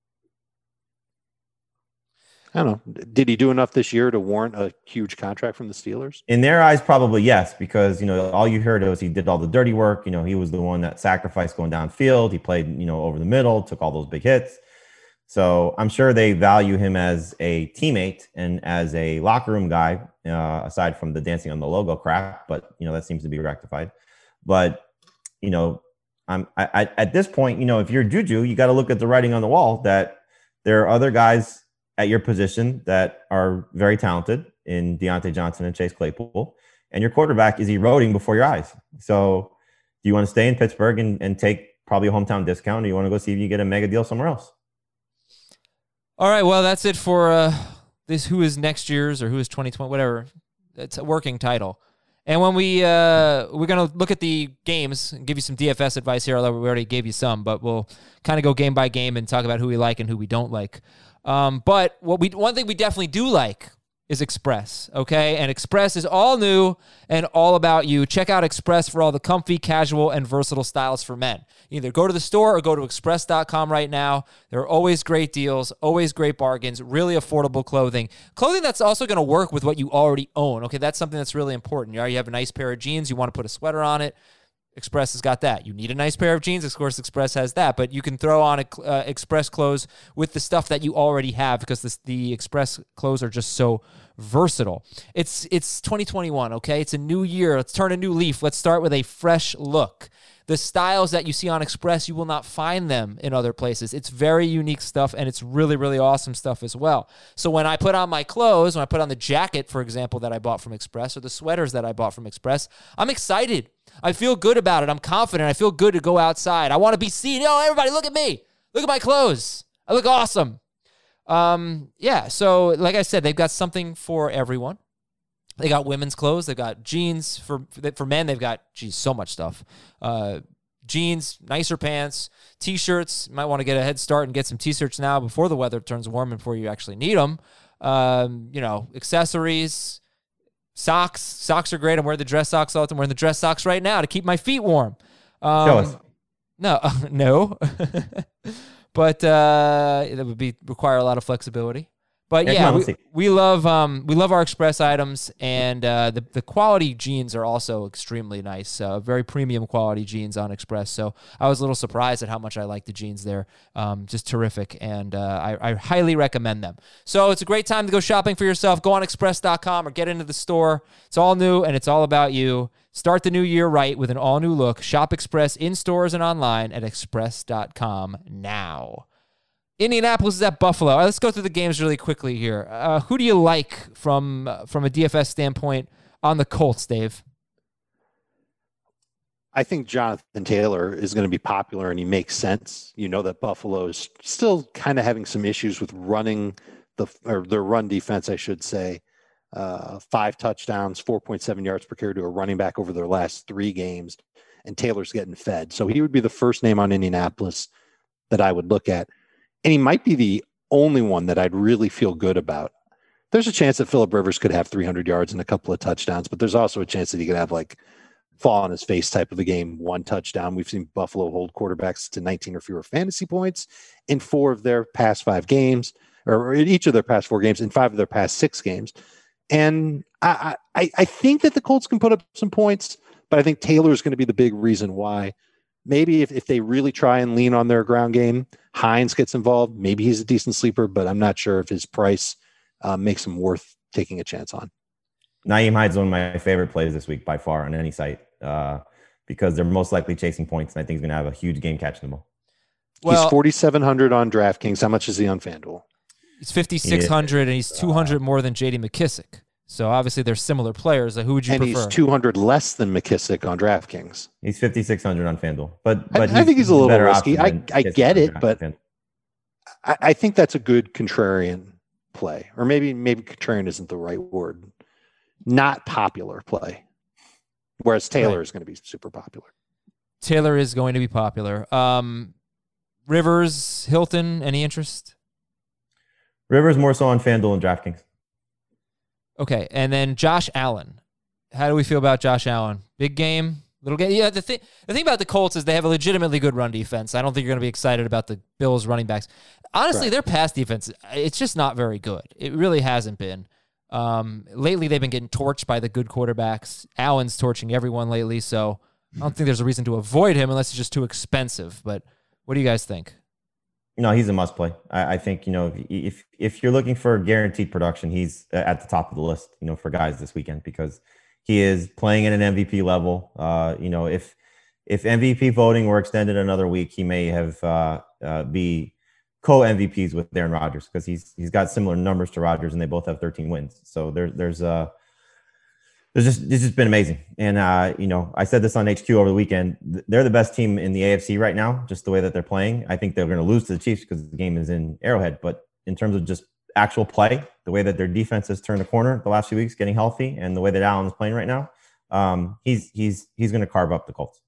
I don't know. Did he do enough this year to warrant a huge contract from the Steelers? In their eyes, probably yes, because you know all you heard was he did all the dirty work. You know, he was the one that sacrificed going downfield. He played, you know, over the middle, took all those big hits. So I'm sure they value him as a teammate and as a locker room guy, uh, aside from the dancing on the logo crap. But you know that seems to be rectified. But you know, I'm I, I, at this point, you know, if you're Juju, you got to look at the writing on the wall that there are other guys at your position that are very talented in Deontay Johnson and Chase Claypool, and your quarterback is eroding before your eyes. So do you want to stay in Pittsburgh and, and take probably a hometown discount, or you want to go see if you get a mega deal somewhere else? All right, well, that's it for uh, this who is next year's or who is twenty twenty, whatever. It's a working title. And when we, uh, we're going to look at the games and give you some D F S advice here, although we already gave you some, but we'll kind of go game by game and talk about who we like and who we don't like. Um, but what we one thing we definitely do like is Express, okay? And Express is all new and all about you. Check out Express for all the comfy, casual, and versatile styles for men. Either go to the store or go to express dot com right now. There are always great deals, always great bargains, really affordable clothing. Clothing that's also going to work with what you already own, okay? That's something that's really important. You already have a nice pair of jeans. You want to put a sweater on it. Express has got that. You need a nice pair of jeans. Of course, Express has that. But you can throw on a, uh, Express clothes with the stuff that you already have because this, the Express clothes are just so versatile. It's it's twenty twenty-one, okay? It's a new year. Let's turn a new leaf. Let's start with a fresh look. The styles that you see on Express, you will not find them in other places. It's very unique stuff, and it's really, really awesome stuff as well. So when I put on my clothes, when I put on the jacket, for example, that I bought from Express, or the sweaters that I bought from Express, I'm excited. I feel good about it. I'm confident. I feel good to go outside. I want to be seen. Oh, everybody, look at me. Look at my clothes. I look awesome. Um, yeah, so like I said, they've got something for everyone. They got women's clothes. They've got jeans. For for men, they've got, geez, so much stuff. Uh, jeans, nicer pants, T-shirts. You might want to get a head start and get some T-shirts now before the weather turns warm and before you actually need them. Um, you know, accessories, socks. Socks are great. I'm wearing the dress socks all the time. I'm wearing the dress socks right now to keep my feet warm. Um, Show us. No, no. But uh, that would be require a lot of flexibility. But Yeah, yeah, come on, we, let's see. we love um we love our Express items, and uh, the the quality jeans are also extremely nice. Uh, very premium quality jeans on Express. So I was a little surprised at how much I like the jeans there. Um, just terrific, and uh, I, I highly recommend them. So it's a great time to go shopping for yourself. Go on express dot com or get into the store. It's all new and it's all about you. Start the new year right with an all new look. Shop Express in stores and online at express dot com now. Indianapolis is at Buffalo. All right, let's go through the games really quickly here. Uh, who do you like from uh, from a D F S standpoint on the Colts, Dave? I think Jonathan Taylor is going to be popular, and he makes sense. You know that Buffalo is still kind of having some issues with running the or their run defense, I should say. Uh, five touchdowns, four point seven yards per carry to a running back over their last three games, and Taylor's getting fed. So he would be the first name on Indianapolis that I would look at, and he might be the only one that I'd really feel good about. There's a chance that Phillip Rivers could have three hundred yards and a couple of touchdowns, but there's also a chance that he could have like fall on his face type of a game, one touchdown. We've seen Buffalo hold quarterbacks to nineteen or fewer fantasy points in four of their past five games, or in each of their past four games, in five of their past six games. And I, I, I think that the Colts can put up some points, but I think Taylor is going to be the big reason why. Maybe if, if they really try and lean on their ground game, Hines gets involved. Maybe he's a decent sleeper, but I'm not sure if his price uh, makes him worth taking a chance on. Nyheim Hines is one of my favorite plays this week by far on any site uh, because they're most likely chasing points, and I think he's going to have a huge game catching the ball. Well, he's forty-seven hundred on DraftKings. How much is he on FanDuel? He's fifty-six hundred, and he's two hundred more than J D McKissick. So obviously they're similar players. Who would you and prefer? And he's two hundred less than McKissick on DraftKings. He's fifty-six hundred on FanDuel. But, but I, I think he's a little risky. I, I get it, but I, I think that's a good contrarian play. Or maybe maybe contrarian isn't the right word. Not popular play. Whereas Taylor right. is going to be super popular. Taylor is going to be popular. Um, Rivers, Hilton, any interest? Rivers more so on FanDuel and DraftKings. Okay, and then Josh Allen. How do we feel about Josh Allen? Big game, little game. Yeah, the thing the thing about the Colts is they have a legitimately good run defense. I don't think you're going to be excited about the Bills running backs. Honestly, right. their pass defense, it's just not very good. It really hasn't been. Um, lately, they've been getting torched by the good quarterbacks. Allen's torching everyone lately, so I don't think there's a reason to avoid him unless it's just too expensive. But what do you guys think? No, he's a must play. I, I think, you know, if if you're looking for guaranteed production, he's at the top of the list, you know, for guys this weekend because he is playing at an M V P level. Uh, you know, if if M V P voting were extended another week, he may have uh, uh, be co-M V Ps with Aaron Rodgers because he's he's got similar numbers to Rodgers and they both have thirteen wins. So there, there's uh there's just it's just been amazing. And uh, you know, I said this on H Q over the weekend. They're the best team in the A F C right now, just the way that they're playing. I think they're going to lose to the Chiefs because the game is in Arrowhead. But in terms of just actual play, the way that their defense has turned the corner the last few weeks, getting healthy, and the way that Allen is playing right now, um, he's he's he's going to carve up the Colts.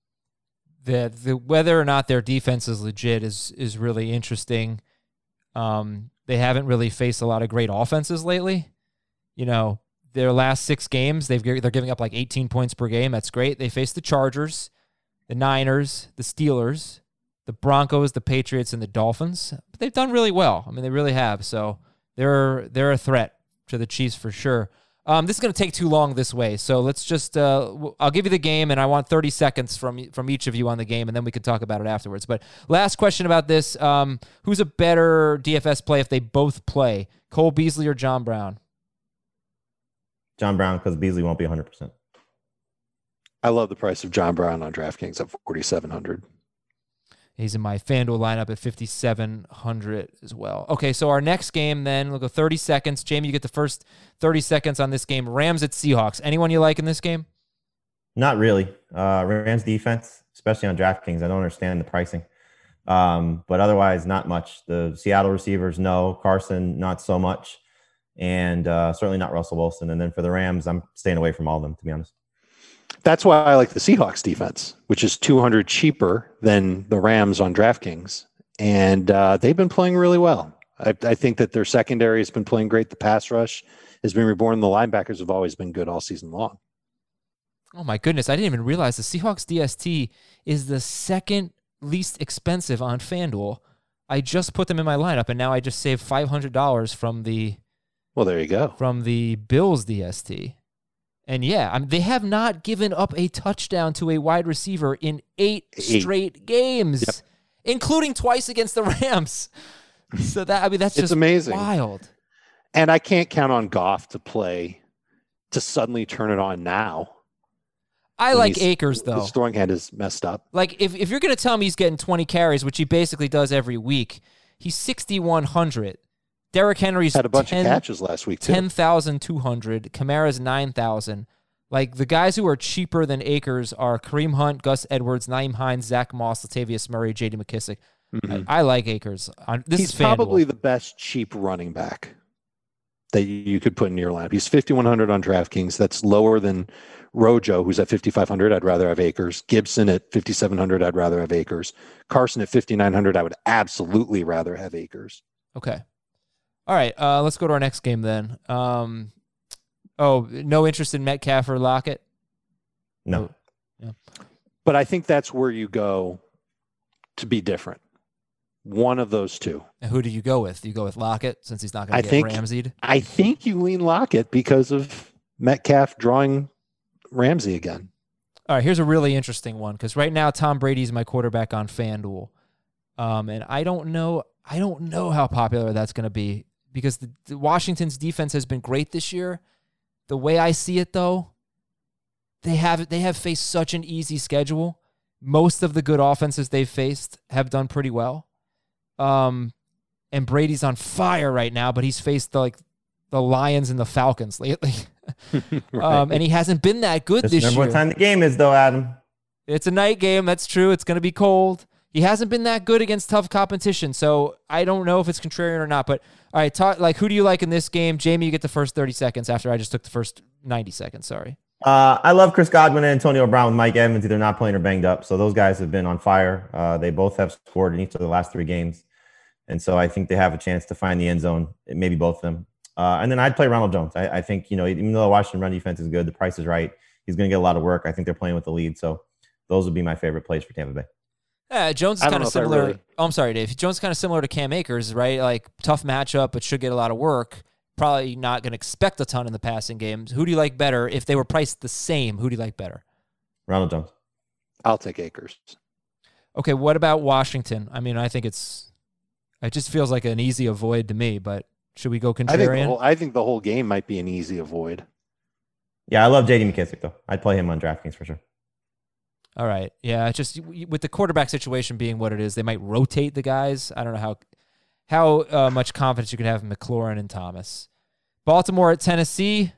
The the whether or not their defense is legit is is really interesting. Um, they haven't really faced a lot of great offenses lately. You know. Their last six games, they've they're giving up like eighteen points per game. That's great. They faced the Chargers, the Niners, the Steelers, the Broncos, the Patriots, and the Dolphins. But they've done really well. I mean, they really have. So they're they're a threat to the Chiefs for sure. Um, this is going to take too long this way. So let's just uh, I'll give you the game, and I want thirty seconds from from each of you on the game, and then we can talk about it afterwards. But last question about this: um, who's a better D F S play if they both play, Cole Beasley or John Brown? John Brown, because Beasley won't be one hundred percent. I love the price of John Brown on DraftKings at forty-seven hundred. He's in my FanDuel lineup at fifty-seven hundred as well. Okay, so our next game then, we'll go thirty seconds. Jamie, you get the first thirty seconds on this game. Rams at Seahawks. Anyone you like in this game? Not really. Uh, Rams defense, especially on DraftKings, I don't understand the pricing. Um, but otherwise, not much. The Seattle receivers, no. Carson, not so much. And uh, certainly not Russell Wilson. And then for the Rams, I'm staying away from all of them, to be honest. That's why I like the Seahawks defense, which is two hundred cheaper than the Rams on DraftKings. And uh, they've been playing really well. I, I think that their secondary has been playing great. The pass rush has been reborn. The linebackers have always been good all season long. Oh, my goodness. I didn't even realize the Seahawks D S T is the second least expensive on FanDuel. I just put them in my lineup, and now I just saved five hundred dollars from the Well, there you go. From the Bills D S T. And yeah, I mean, they have not given up a touchdown to a wide receiver in eight, eight. straight games, yep. including twice against the Rams. So that, I mean, that's it's just amazing. Wild. And I can't count on Goff to play, to suddenly turn it on now. I like Akers, though. His throwing hand is messed up. Like, if, if you're going to tell me he's getting twenty carries, which he basically does every week, he's sixty-one hundred. Derrick Henry's had a bunch ten, of catches last week, too. ten thousand two hundred. Kamara's nine thousand. Like the guys who are cheaper than Akers are Kareem Hunt, Gus Edwards, Naeem Hines, Zach Moss, Latavius Murray, J D McKissick. Mm-hmm. I, I like Akers. On, this He's is probably FanDuel. the best cheap running back that you could put in your lineup. He's fifty-one hundred on DraftKings. That's lower than Rojo, who's at fifty-five hundred. I'd rather have Akers. Gibson at fifty-seven hundred. I'd rather have Akers. Carson at fifty-nine hundred. I would absolutely rather have Akers. Okay. All right. Uh, let's go to our next game then. Um, oh, no interest in Metcalf or Lockett? No. Yeah. But I think that's where you go to be different. One of those two. And who do you go with? Do you go with Lockett since he's not going I to get think- Ramsey'd? I think you lean Lockett because of Metcalf drawing Ramsey again. All right, here's a really interesting one because right now Tom Brady's my quarterback on FanDuel, um, and I don't know, I don't know how popular that's going to be because the, the Washington's defense has been great this year. The way I see it, though, they have they have faced such an easy schedule. Most of the good offenses they've faced have done pretty well, um, and Brady's on fire right now. But he's faced the, like the Lions and the Falcons lately. Right. Um, and he hasn't been that good Just this remember year. what time the game is, though, Adam. It's a night game. That's true. It's going to be cold. He hasn't been that good against tough competition, so I don't know if it's contrarian or not. But all right, talk, like who do you like in this game? Jamie, you get the first thirty seconds after I just took the first ninety seconds. Sorry. Uh, I love Chris Godwin and Antonio Brown with Mike Evans. Either not playing or banged up. So those guys have been on fire. Uh, they both have scored in each of the last three games. And so I think they have a chance to find the end zone, maybe both of them. Uh, and then I'd play Ronald Jones. I, I think, you know, even though the Washington run defense is good, the price is right. He's going to get a lot of work. I think they're playing with the lead. So those would be my favorite plays for Tampa Bay. Yeah, Jones is I don't kind know of if I similar. really- Oh, I'm sorry, Dave. Jones is kind of similar to Cam Akers, right? Like tough matchup, but should get a lot of work. Probably not going to expect a ton in the passing games. Who do you like better? If they were priced the same, who do you like better? Ronald Jones. I'll take Akers. Okay, what about Washington? I mean, I think it's it just feels like an easy avoid to me, but should we go I think, the contrarian? whole, I think the whole game might be an easy avoid. Yeah, I love J D McKissick, though. I'd play him on DraftKings for sure. All right. Yeah, it's just with the quarterback situation being what it is, they might rotate the guys. I don't know how how uh, much confidence you could have in McLaurin and Thomas. Baltimore at Tennessee.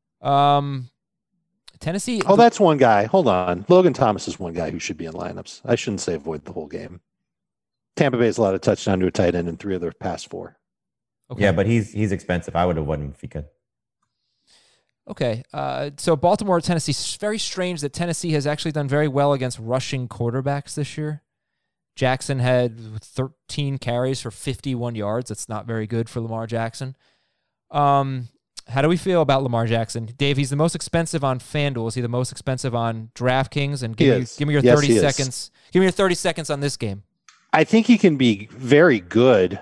Um, Tennessee. Oh, that's one guy. Hold on. Logan Thomas is one guy who should be in lineups. I shouldn't say avoid the whole game. Tampa Bay has allowed a touchdown to a tight end in three of their past four. Okay. Yeah, but he's he's expensive. I would avoid him if he could. Okay. Uh, so Baltimore at Tennessee. It's very strange that Tennessee has actually done very well against rushing quarterbacks this year. Jackson had thirteen carries for fifty-one yards. That's not very good for Lamar Jackson. Um, how do we feel about Lamar Jackson? Dave, he's the most expensive on FanDuel. Is he the most expensive on DraftKings? And give He me is. give me your Yes, thirty he is. seconds. Give me your thirty seconds on this game. I think he can be very good,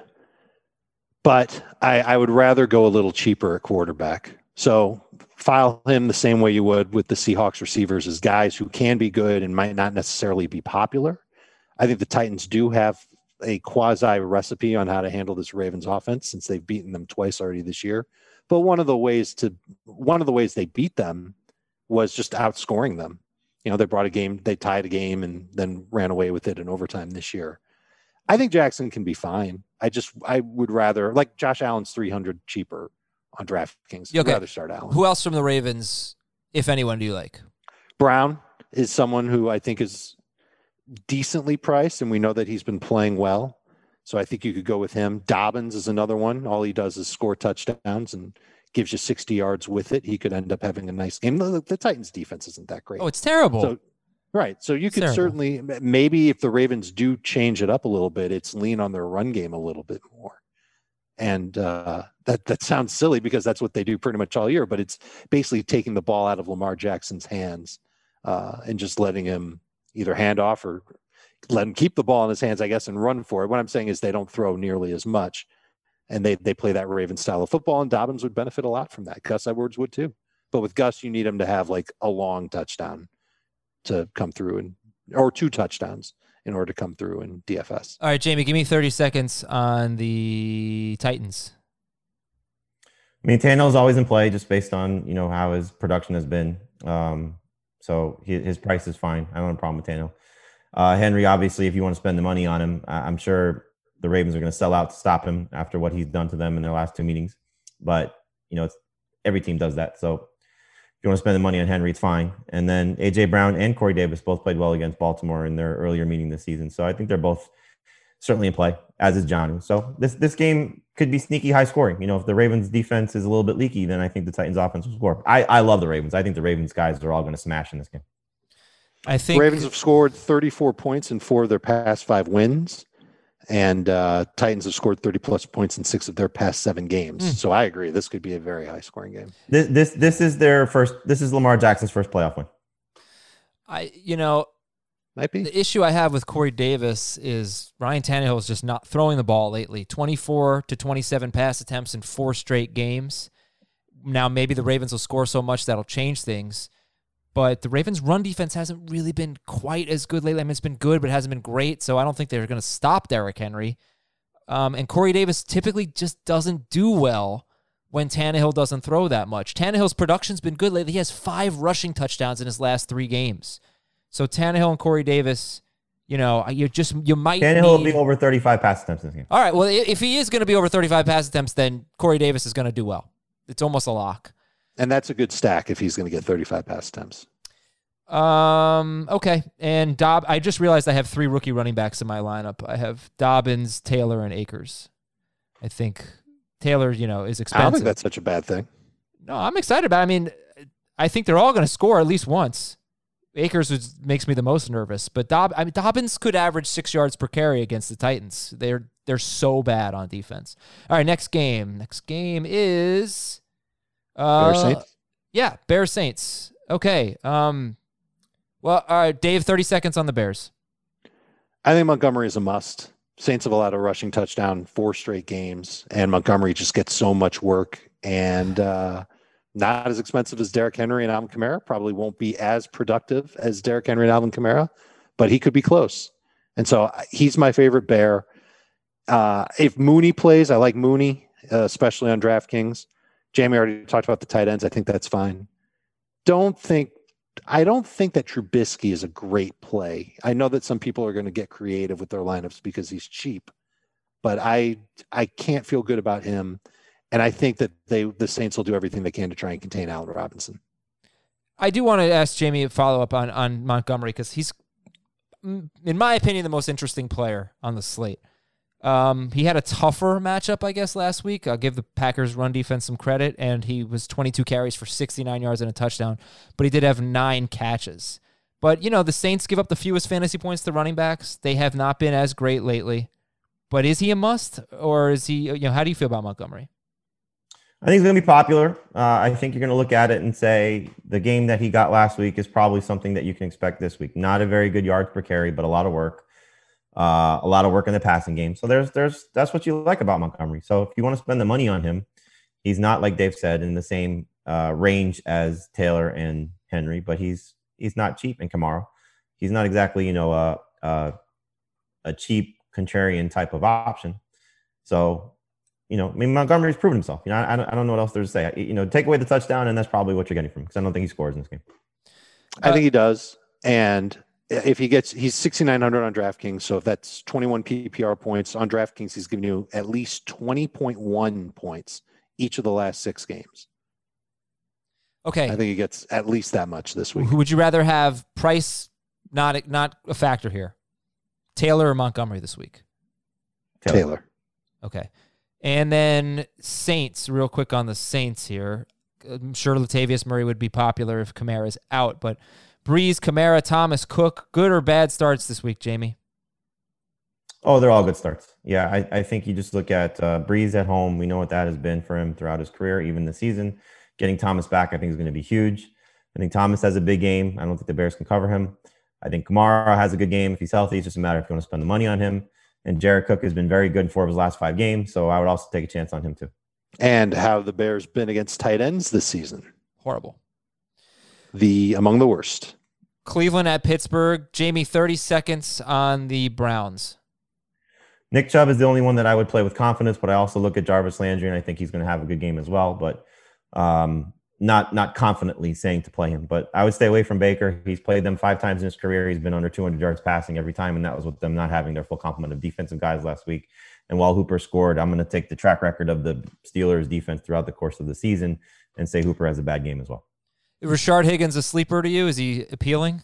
but I, I would rather go a little cheaper at quarterback. So file him the same way you would with the Seahawks receivers as guys who can be good and might not necessarily be popular. I think the Titans do have a quasi recipe on how to handle this Ravens offense since they've beaten them twice already this year. But one of the ways to one of the ways they beat them was just outscoring them. You know, they brought a game, they tied a game and then ran away with it in overtime this year. I think Jackson can be fine. I just I would rather like Josh Allen's three hundred cheaper on DraftKings. Okay. I'd rather start Allen. Who else from the Ravens, if anyone, do you like? Brown is someone who I think is decently priced, and we know that he's been playing well. So I think you could go with him. Dobbins is another one. All he does is score touchdowns and gives you sixty yards with it. He could end up having a nice game. The, the Titans defense isn't that great. Oh, it's terrible. So, right. So you could terrible. certainly, maybe if the Ravens do change it up a little bit, it's lean on their run game a little bit more. And uh, that, that sounds silly because that's what they do pretty much all year, but it's basically taking the ball out of Lamar Jackson's hands uh, and just letting him either hand off or let him keep the ball in his hands, I guess, and run for it. What I'm saying is they don't throw nearly as much, and they they play that Raven style of football, and Dobbins would benefit a lot from that. Gus Edwards would too. But with Gus, you need him to have like a long touchdown to come through, and or two touchdowns in order to come through in D F S. All right, Jamie, give me thirty seconds on the Titans. I mean, Tannehill's always in play just based on, you know, how his production has been. Um, so his, his price is fine. I don't have a problem with Tannehill. Uh, Henry, obviously, if you want to spend the money on him, I- I'm sure the Ravens are going to sell out to stop him after what he's done to them in their last two meetings. But, you know, it's every team does that. So you want to spend the money on Henry, it's fine. And then A J Brown and Corey Davis both played well against Baltimore in their earlier meeting this season. So I think they're both certainly in play, as is Jonnu. So this this game could be sneaky high scoring. You know, if the Ravens defense is a little bit leaky, then I think the Titans offense will score. I, I love the Ravens. I think the Ravens guys are all going to smash in this game. I think Ravens have scored thirty-four points in four of their past five wins. And uh, Titans have scored thirty plus points in six of their past seven games. Mm. So I agree. This could be a very high scoring game. This, this, this is their first, this is Lamar Jackson's first playoff win. I, you know, might be the issue I have with Corey Davis is Ryan Tannehill is just not throwing the ball lately. twenty-four to twenty-seven pass attempts in four straight games. Now maybe the Ravens will score so much that'll change things. But the Ravens' run defense hasn't really been quite as good lately. I mean, it's been good, but it hasn't been great. So I don't think they're going to stop Derrick Henry. Um, and Corey Davis typically just doesn't do well when Tannehill doesn't throw that much. Tannehill's production's been good lately. He has five rushing touchdowns in his last three games. So Tannehill and Corey Davis, you know, you just you might. Tannehill need... will be over thirty-five pass attempts this game. All right. Well, if he is going to be over thirty-five pass attempts, then Corey Davis is going to do well. It's almost a lock. And that's a good stack if he's going to get thirty-five pass attempts. Um. Okay. And Dob, I just realized I have three rookie running backs in my lineup. I have Dobbins, Taylor, and Akers. I think Taylor, you know, is expensive. I don't think that's such a bad thing. No, I'm excited about it. I mean, I think they're all going to score at least once. Akers is, makes me the most nervous, but Dob, I mean, Dobbins could average six yards per carry against the Titans. They're they're so bad on defense. All right, next game. Next game is uh, Bears Saints. Yeah, Bears Saints. Okay. Um. Well, all right, Dave. Thirty seconds on the Bears. I think Montgomery is a must. Saints have allowed a rushing touchdown four straight games, and Montgomery just gets so much work and. uh Not as expensive as Derrick Henry and Alvin Kamara. Probably won't be as productive as Derrick Henry and Alvin Kamara, but he could be close. And so he's my favorite Bear. Uh, if Mooney plays, I like Mooney, uh, especially on DraftKings. Jamie already talked about the tight ends. I think that's fine. Don't think I don't think that Trubisky is a great play. I know that some people are going to get creative with their lineups because he's cheap, but I I can't feel good about him. And I think that they, the Saints will do everything they can to try and contain Allen Robinson. I do want to ask Jamie a follow-up on, on Montgomery because he's, in my opinion, the most interesting player on the slate. Um, he had a tougher matchup, I guess, last week. I'll give the Packers run defense some credit, and he was twenty-two carries for sixty-nine yards and a touchdown, but he did have nine catches. But, you know, the Saints give up the fewest fantasy points to running backs. They have not been as great lately. But is he a must, or is he, you know, how do you feel about Montgomery? I think it's going to be popular. Uh, I think you're going to look at it and say the game that he got last week is probably something that you can expect this week. Not a very good yards per carry, but a lot of work. Uh, a lot of work in the passing game. So there's, there's, that's what you like about Montgomery. So if you want to spend the money on him, he's not, like Dave said, in the same uh, range as Taylor and Henry, but he's, he's not cheap in Kamara. He's not exactly, you know, a, a, a cheap contrarian type of option. So, you know, I mean, Montgomery's proven himself. You know, I, I don't know what else there to say. You know, take away the touchdown, and that's probably what you're getting from him, because I don't think he scores in this game. I think he does. And if he gets, he's sixty-nine hundred on DraftKings. So if that's twenty-one P P R points on DraftKings, he's giving you at least twenty point one points each of the last six games. Okay. I think he gets at least that much this week. Who would you rather have? Price, not, not a factor here. Taylor or Montgomery this week? Taylor. Taylor. Okay. And then Saints, real quick on the Saints here. I'm sure Latavius Murray would be popular if Kamara's out, but Breeze, Kamara, Thomas, Cook, good or bad starts this week, Jamie? Oh, they're all good starts. Yeah, I, I think you just look at uh, Breeze at home. We know what that has been for him throughout his career, even this season. Getting Thomas back, I think, is going to be huge. I think Thomas has a big game. I don't think the Bears can cover him. I think Kamara has a good game if he's healthy. It's just a matter if you want to spend the money on him. And Jared Cook has been very good in four of his last five games, so I would also take a chance on him too. And how have the Bears been against tight ends this season? Horrible. The among the worst. Cleveland at Pittsburgh. Jamie, thirty seconds on the Browns. Nick Chubb is the only one that I would play with confidence, but I also look at Jarvis Landry, and I think he's going to have a good game as well, but um, not not confidently saying to play him. But I would stay away from Baker. He's played them five times in his career. He's been under two hundred yards passing every time, and that was with them not having their full complement of defensive guys last week. And while Hooper scored, I'm going to take the track record of the Steelers defense throughout the course of the season and say Hooper has a bad game as well. Rashard Higgins a sleeper to you? Is he appealing?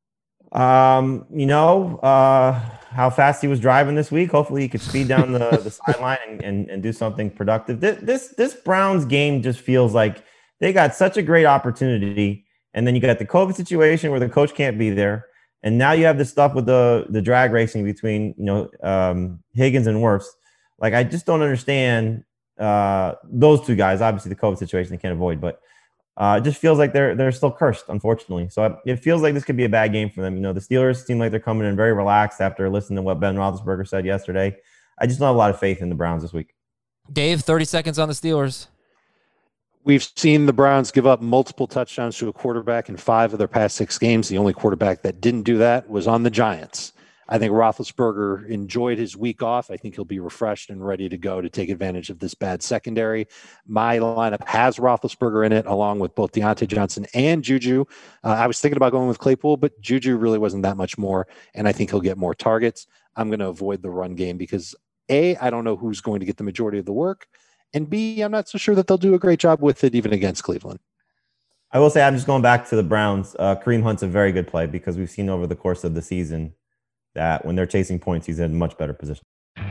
Um, you know, uh, how fast he was driving this week. Hopefully he could speed down the, the sideline and, and, and do something productive. This, this, this Browns game just feels like they got such a great opportunity. And then you got the COVID situation where the coach can't be there. And now you have this stuff with the, the drag racing between, you know, um, Higgins and Wirfs. Like, I just don't understand uh, those two guys. Obviously the COVID situation they can't avoid, but Uh, it just feels like they're they're still cursed, unfortunately. So it feels like this could be a bad game for them. You know, the Steelers seem like they're coming in very relaxed after listening to what Ben Roethlisberger said yesterday. I just don't have a lot of faith in the Browns this week. Dave, thirty seconds on the Steelers. We've seen the Browns give up multiple touchdowns to a quarterback in five of their past six games. The only quarterback that didn't do that was on the Giants. I think Roethlisberger enjoyed his week off. I think he'll be refreshed and ready to go to take advantage of this bad secondary. My lineup has Roethlisberger in it, along with both Deontay Johnson and Juju. Uh, I was thinking about going with Claypool, but Juju really wasn't that much more, and I think he'll get more targets. I'm going to avoid the run game because, A, I don't know who's going to get the majority of the work, and B, I'm not so sure that they'll do a great job with it even against Cleveland. I will say, I'm just going back to the Browns. Uh, Kareem Hunt's a very good play because we've seen over the course of the season that when they're chasing points, he's in a much better position.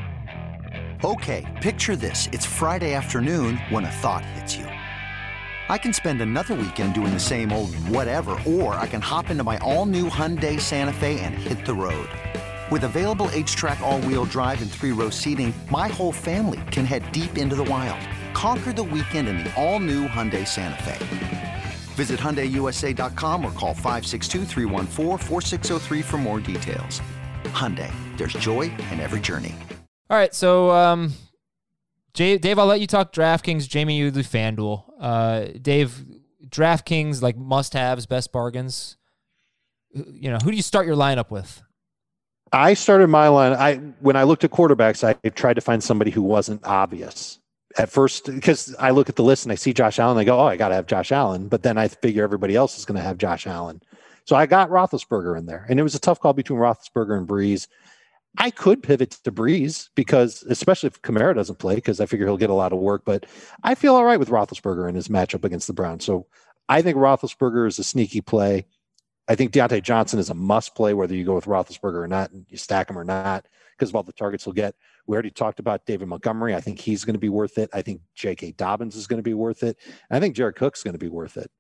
Okay, picture this. It's Friday afternoon when a thought hits you. I can spend another weekend doing the same old whatever, or I can hop into my all-new Hyundai Santa Fe and hit the road. With available H-Track all-wheel drive and three-row seating, my whole family can head deep into the wild. Conquer the weekend in the all-new Hyundai Santa Fe. Visit Hyundai U S A dot com or call five six two, three one four, four six zero three for more details. Hyundai, there's joy in every journey. All right, so um, Jay, Dave, I'll let you talk DraftKings. Jamie, you do FanDuel. Uh, Dave, DraftKings, like must-haves, best bargains. You know, who do you start your lineup with? I started my line. I when I looked at quarterbacks, I tried to find somebody who wasn't obvious at first, because I look at the list and I see Josh Allen. I go, oh, I got to have Josh Allen. But then I figure everybody else is going to have Josh Allen. So I got Roethlisberger in there, and it was a tough call between Roethlisberger and Breeze. I could pivot to Breeze because, especially if Kamara doesn't play, because I figure he'll get a lot of work. But I feel all right with Roethlisberger in his matchup against the Browns. So I think Roethlisberger is a sneaky play. I think Deontay Johnson is a must play, whether you go with Roethlisberger or not, and you stack him or not, because of all the targets he'll get. We already talked about David Montgomery. I think he's going to be worth it. I think J K. Dobbins is going to be worth it. And I think Jared Cook's going to be worth it.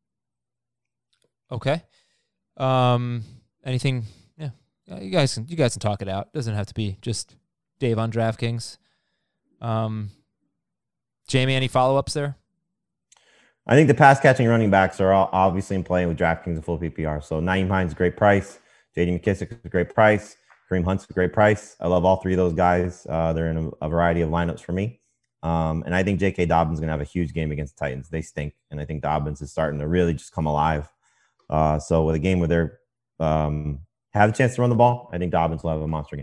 Okay. Um, anything? Yeah, you guys can you guys can talk it out. Doesn't have to be just Dave on DraftKings. Um, Jamie, any follow ups there? I think the pass catching running backs are all obviously in play with DraftKings and full P P R. So Nyheim Hines, great price. J D McKissic is a great price. Kareem Hunt's a great price. I love all three of those guys. Uh, they're in a, a variety of lineups for me. Um, and I think J K. Dobbins is going to have a huge game against the Titans. They stink. And I think Dobbins is starting to really just come alive. Uh, so with a game where they're um, have a chance to run the ball, I think Dobbins will have a monster game.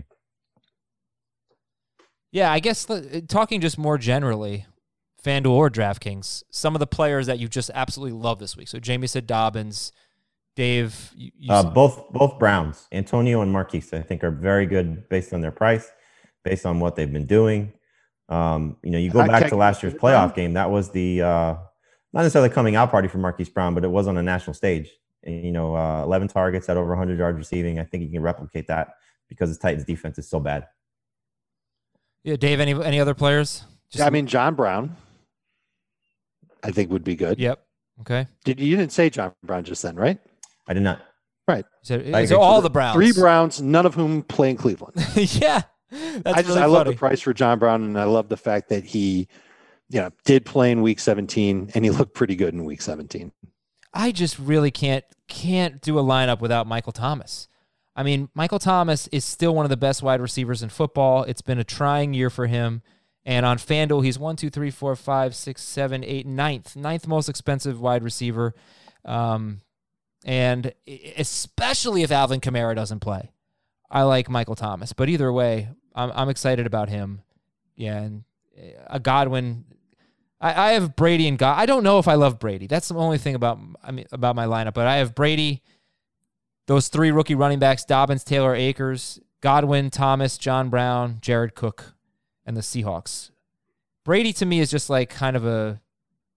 Yeah, I guess talking just more generally, FanDuel or DraftKings, some of the players that you just absolutely love this week. So Jamie said Dobbins. Dave, you, you uh, both both Browns, Antonio and Marquise, I think are very good based on their price, based on what they've been doing. Um, you know, you go I back to last year's playoff game. That was the uh, not necessarily coming out party for Marquise Brown, but it was on a national stage. And, you know, uh, eleven targets at over one hundred yards receiving. I think he can replicate that because the Titans' defense is so bad. Yeah, Dave. Any any other players? Just, I mean, John Brown, I think would be good. Yep. Okay. Did you didn't say John Brown just then, right? I did not. Right. So, so all the Browns. Three Browns, none of whom play in Cleveland. Yeah. That's I just really I funny. love the price for John Brown, and I love the fact that he, you know, did play in week seventeen, and he looked pretty good in week seventeen. I just really can't can't do a lineup without Michael Thomas. I mean, Michael Thomas is still one of the best wide receivers in football. It's been a trying year for him. And on FanDuel, he's one, two, three, four, five, six, seven, eight, ninth. Ninth most expensive wide receiver. Um, and especially if Alvin Kamara doesn't play. I like Michael Thomas. But either way, I'm, I'm excited about him. Yeah, and a Godwin. I, I have Brady and God. I don't know if I love Brady. That's the only thing about I mean about my lineup. But I have Brady, those three rookie running backs, Dobbins, Taylor, Akers, Godwin, Thomas, John Brown, Jared Cook, and the Seahawks. Brady to me is just like kind of a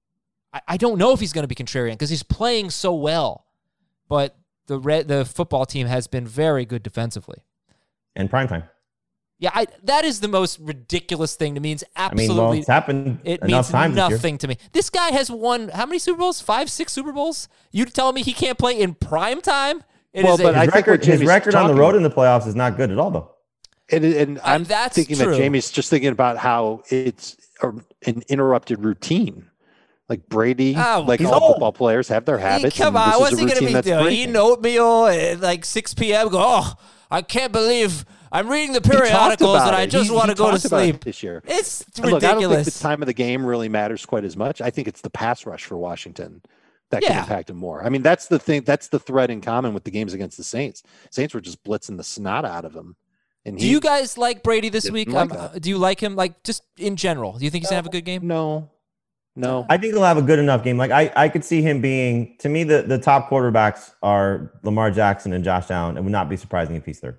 I, I don't know if he's going to be contrarian because he's playing so well. But the red, the football team has been very good defensively. And primetime. Yeah, I, that is the most ridiculous thing to me. It's absolutely. I mean, well, it's happened it enough means times this nothing year. to me. This guy has won how many Super Bowls? Five, six Super Bowls? You telling me he can't play in prime time? It Well, is but a, I His think what record, his Jamie's record on the talking- road in the playoffs is not good at all, though. And, and I'm that's thinking true. that Jamie's just thinking about how it's a, an interrupted routine. Like Brady, Oh, like he's all old. football players have their habits. Come and on, this what's is a he going to routine be that's doing? breaking. Eating oatmeal at like six p.m. Go, oh, I can't believe I'm reading the He talked periodicals about and I it. just He- want he to go to talked about it sleep. this year. It's And look, I don't think ridiculous. the time of the game really matters quite as much. I think it's the pass rush for Washington that can Yeah. impact him more. I mean, that's the thing. That's the thread in common with the games against the Saints. Saints were just blitzing the snot out of him. And Do he, you guys like Brady this didn't week? like Um, that. do you like him? Like just in general, do you think he's gonna have a good game? No, no. I think he'll have a good enough game. Like I, I could see him being, to me, the, the top quarterbacks are Lamar Jackson and Josh Allen. It would not be surprising if he's third.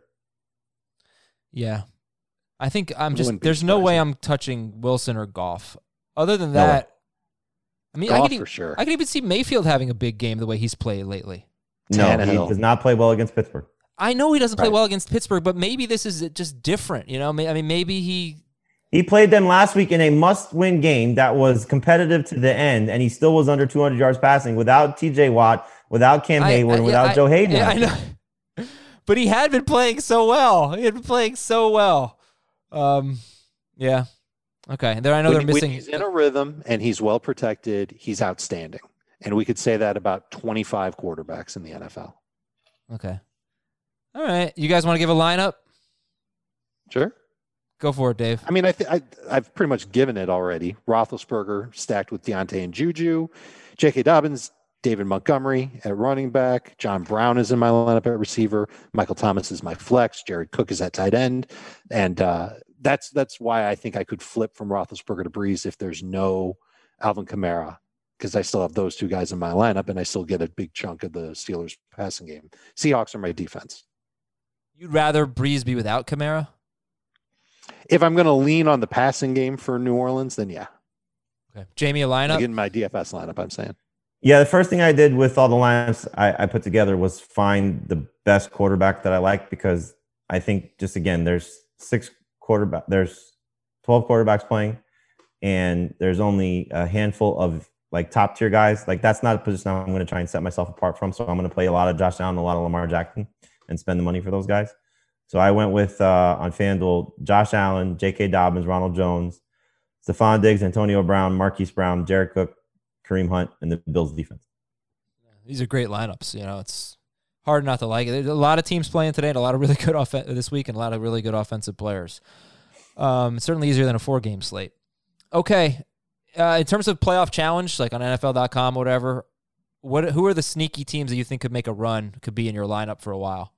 Yeah, I think I'm It just. wouldn't be There's no way surprising. I'm touching Wilson or Goff. Other than No way. that, I mean, I Goff could, for e- sure. I could even see Mayfield having a big game the way he's played lately. No, he Tannehill. does not play well against Pittsburgh. I know he doesn't play Right. well against Pittsburgh, but maybe this is just different. You know, May- I mean, maybe he. He played them last week in a must-win game that was competitive to the end, and he still was under two hundred yards passing without T J Watt, without Cam I- Hayward, I- without I- Joe Hayden. Yeah, I know. But he had been playing so well. He had been playing so well. Um, yeah. Okay. There, I know when, they're when missing. he's in a rhythm and he's well protected, he's outstanding. And we could say that about twenty-five quarterbacks in the N F L. Okay. All right. You guys want to give a lineup? Sure. Go for it, Dave. I mean, I, th- I I've pretty much given it already. Roethlisberger stacked with Deontay and Juju, J K. Dobbins, David Montgomery at running back, John Brown is in my lineup at receiver, Michael Thomas is my flex, Jared Cook is at tight end, and uh, that's that's why I think I could flip from Roethlisberger to Breeze if there's no Alvin Kamara, because I still have those two guys in my lineup, and I still get a big chunk of the Steelers passing game. Seahawks are my defense. You'd rather Breeze be without Kamara? If I'm going to lean on the passing game for New Orleans, then yeah. Okay. Jamie, a lineup? Like in my D F S lineup, I'm saying. Yeah, the first thing I did with all the lineups I, I put together was find the best quarterback that I like, because I think just again, there's six quarterback, there's twelve quarterbacks playing, and there's only a handful of like top tier guys. Like that's not a position I'm going to try and set myself apart from. So I'm going to play a lot of Josh Allen, a lot of Lamar Jackson, and spend the money for those guys. So I went with uh, on FanDuel, Josh Allen, J K. Dobbins, Ronald Jones, Stephon Diggs, Antonio Brown, Marquise Brown, Jared Cook, Kareem Hunt, and the Bills defense. These are great lineups. You know, it's hard not to like it. There's a lot of teams playing today and a lot of really good off- this week and a lot of really good offensive players. Um, it's certainly easier than a four-game slate. Okay. Uh, in terms of playoff challenge, like on N F L dot com or whatever, what who are the sneaky teams that you think could make a run, could be in your lineup for a while?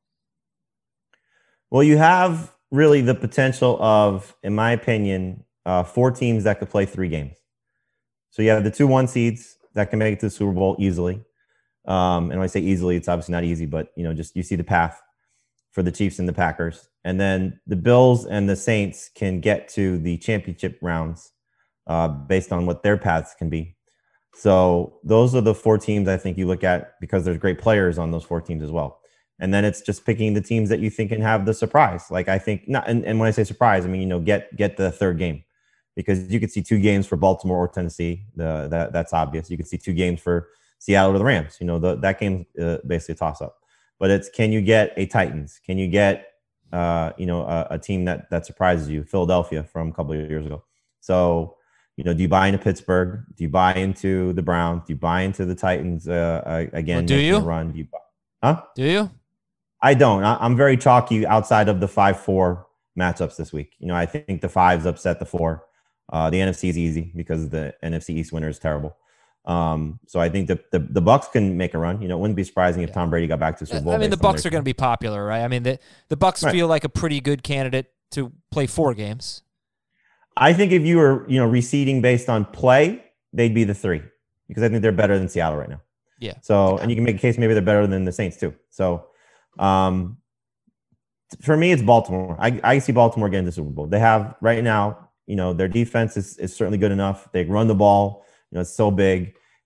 Well, you have really the potential of, in my opinion, uh, four teams that could play three games. So you have the two one seeds that can make it to the Super Bowl easily. Um, and when I say easily, it's obviously not easy, but you know, just you see the path for the Chiefs and the Packers. And then the Bills and the Saints can get to the championship rounds uh, based on what their paths can be. So those are the four teams I think you look at, because there's great players on those four teams as well. And then it's just picking the teams that you think can have the surprise. Like I think not, and, and when I say surprise, I mean, you know, get, get the third game, because you could see two games for Baltimore or Tennessee. The, that that's obvious. You could see two games for Seattle or the Rams. You know, the, that game's uh, basically a toss up, but it's, can you get a Titans? Can you get, uh, you know, a, a team that, that surprises you, Philadelphia from a couple of years ago. So, you know, do you buy into Pittsburgh? Do you buy into the Browns? Do you buy into the Titans uh, again? Well, do making you? a run? Do you buy, huh? Do you? I don't. I, I'm very chalky outside of the five four matchups this week. You know, I think the fives upset the four. Uh, the N F C is easy because the N F C East winner is terrible. Um, so I think the, the the Bucks can make a run. You know, it wouldn't be surprising if Tom Brady got back to the Super Bowl. I mean, the based on Bucks their are going to be popular, right? I mean, the the Bucks Right. feel like a pretty good candidate to play four games. I think if you were, you know, receding based on play, they'd be the three, because I think they're better than Seattle right now. Yeah. So, and you can make a case maybe they're better than the Saints too. So, um, for me, it's Baltimore. I, I see Baltimore getting the Super Bowl. They have right now, you know, their defense is, is certainly good enough. They run the ball, you know, it's so big.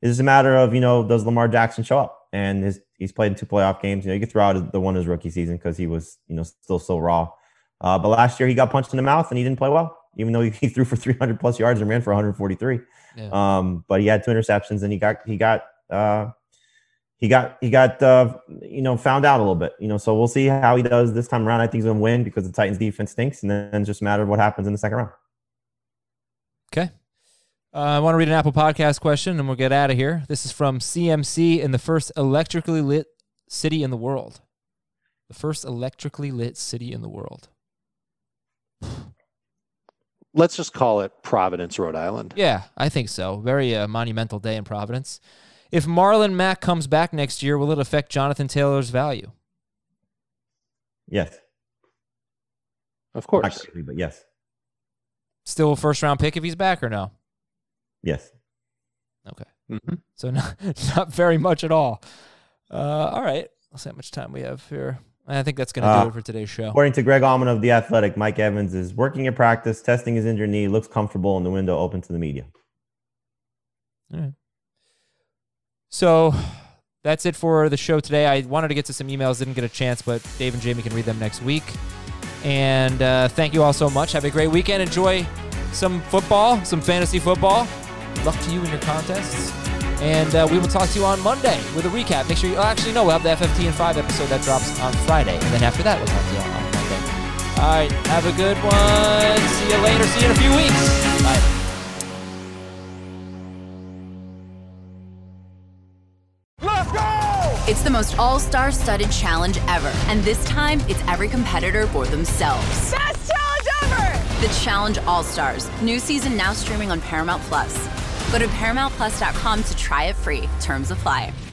It's just a matter of, you know, does Lamar Jackson show up? And his, he's played in two playoff games. You know, you could throw out the one his rookie season because he was, you know, still so raw. Uh, but last year he got punched in the mouth and he didn't play well, even though he, he threw for three hundred plus yards and ran for one hundred forty-three. Yeah. Um, but he had two interceptions and he got he got uh, he got he got uh, you know found out a little bit. You know, so we'll see how he does this time around. I think he's going to win because the Titans defense stinks, and then it's just a matter of what happens in the second round. Okay. Uh, I want to read an Apple Podcast question, and we'll get out of here. This is from C M C in the first electrically lit city in the world. The first electrically lit city in the world. Let's just call it Providence, Rhode Island. Yeah, I think so. Very uh, monumental day in Providence. If Marlon Mack comes back next year, will it affect Jonathan Taylor's value? Yes. Of course. Not crazy, but yes. Still a first-round pick if he's back or no? Yes. Okay. Mm-hmm. So not, not very much at all. Uh, all right. Let's see how much time we have here. I think that's going to uh, do it for today's show. According to Greg Allman of The Athletic, Mike Evans is working at practice, testing his injured knee, looks comfortable, and the window open to the media. All right. So that's it for the show today. I wanted to get to some emails, didn't get a chance, but Dave and Jamie can read them next week. And uh, thank you all so much. Have a great weekend. Enjoy some football, some fantasy football. Luck to you in your contests. And uh, we will talk to you on Monday with a recap. Make sure you oh, actually no, we'll have the F F T and five episode that drops on Friday. And then after that, we'll talk to you on Monday. All right. Have a good one. See you later. See you in a few weeks. Bye. Let's go! It's the most all-star studded challenge ever. And this time, it's every competitor for themselves. Best challenge ever! The Challenge All-Stars. New season now streaming on Paramount Plus. Go to Paramount Plus dot com to try it free. Terms apply.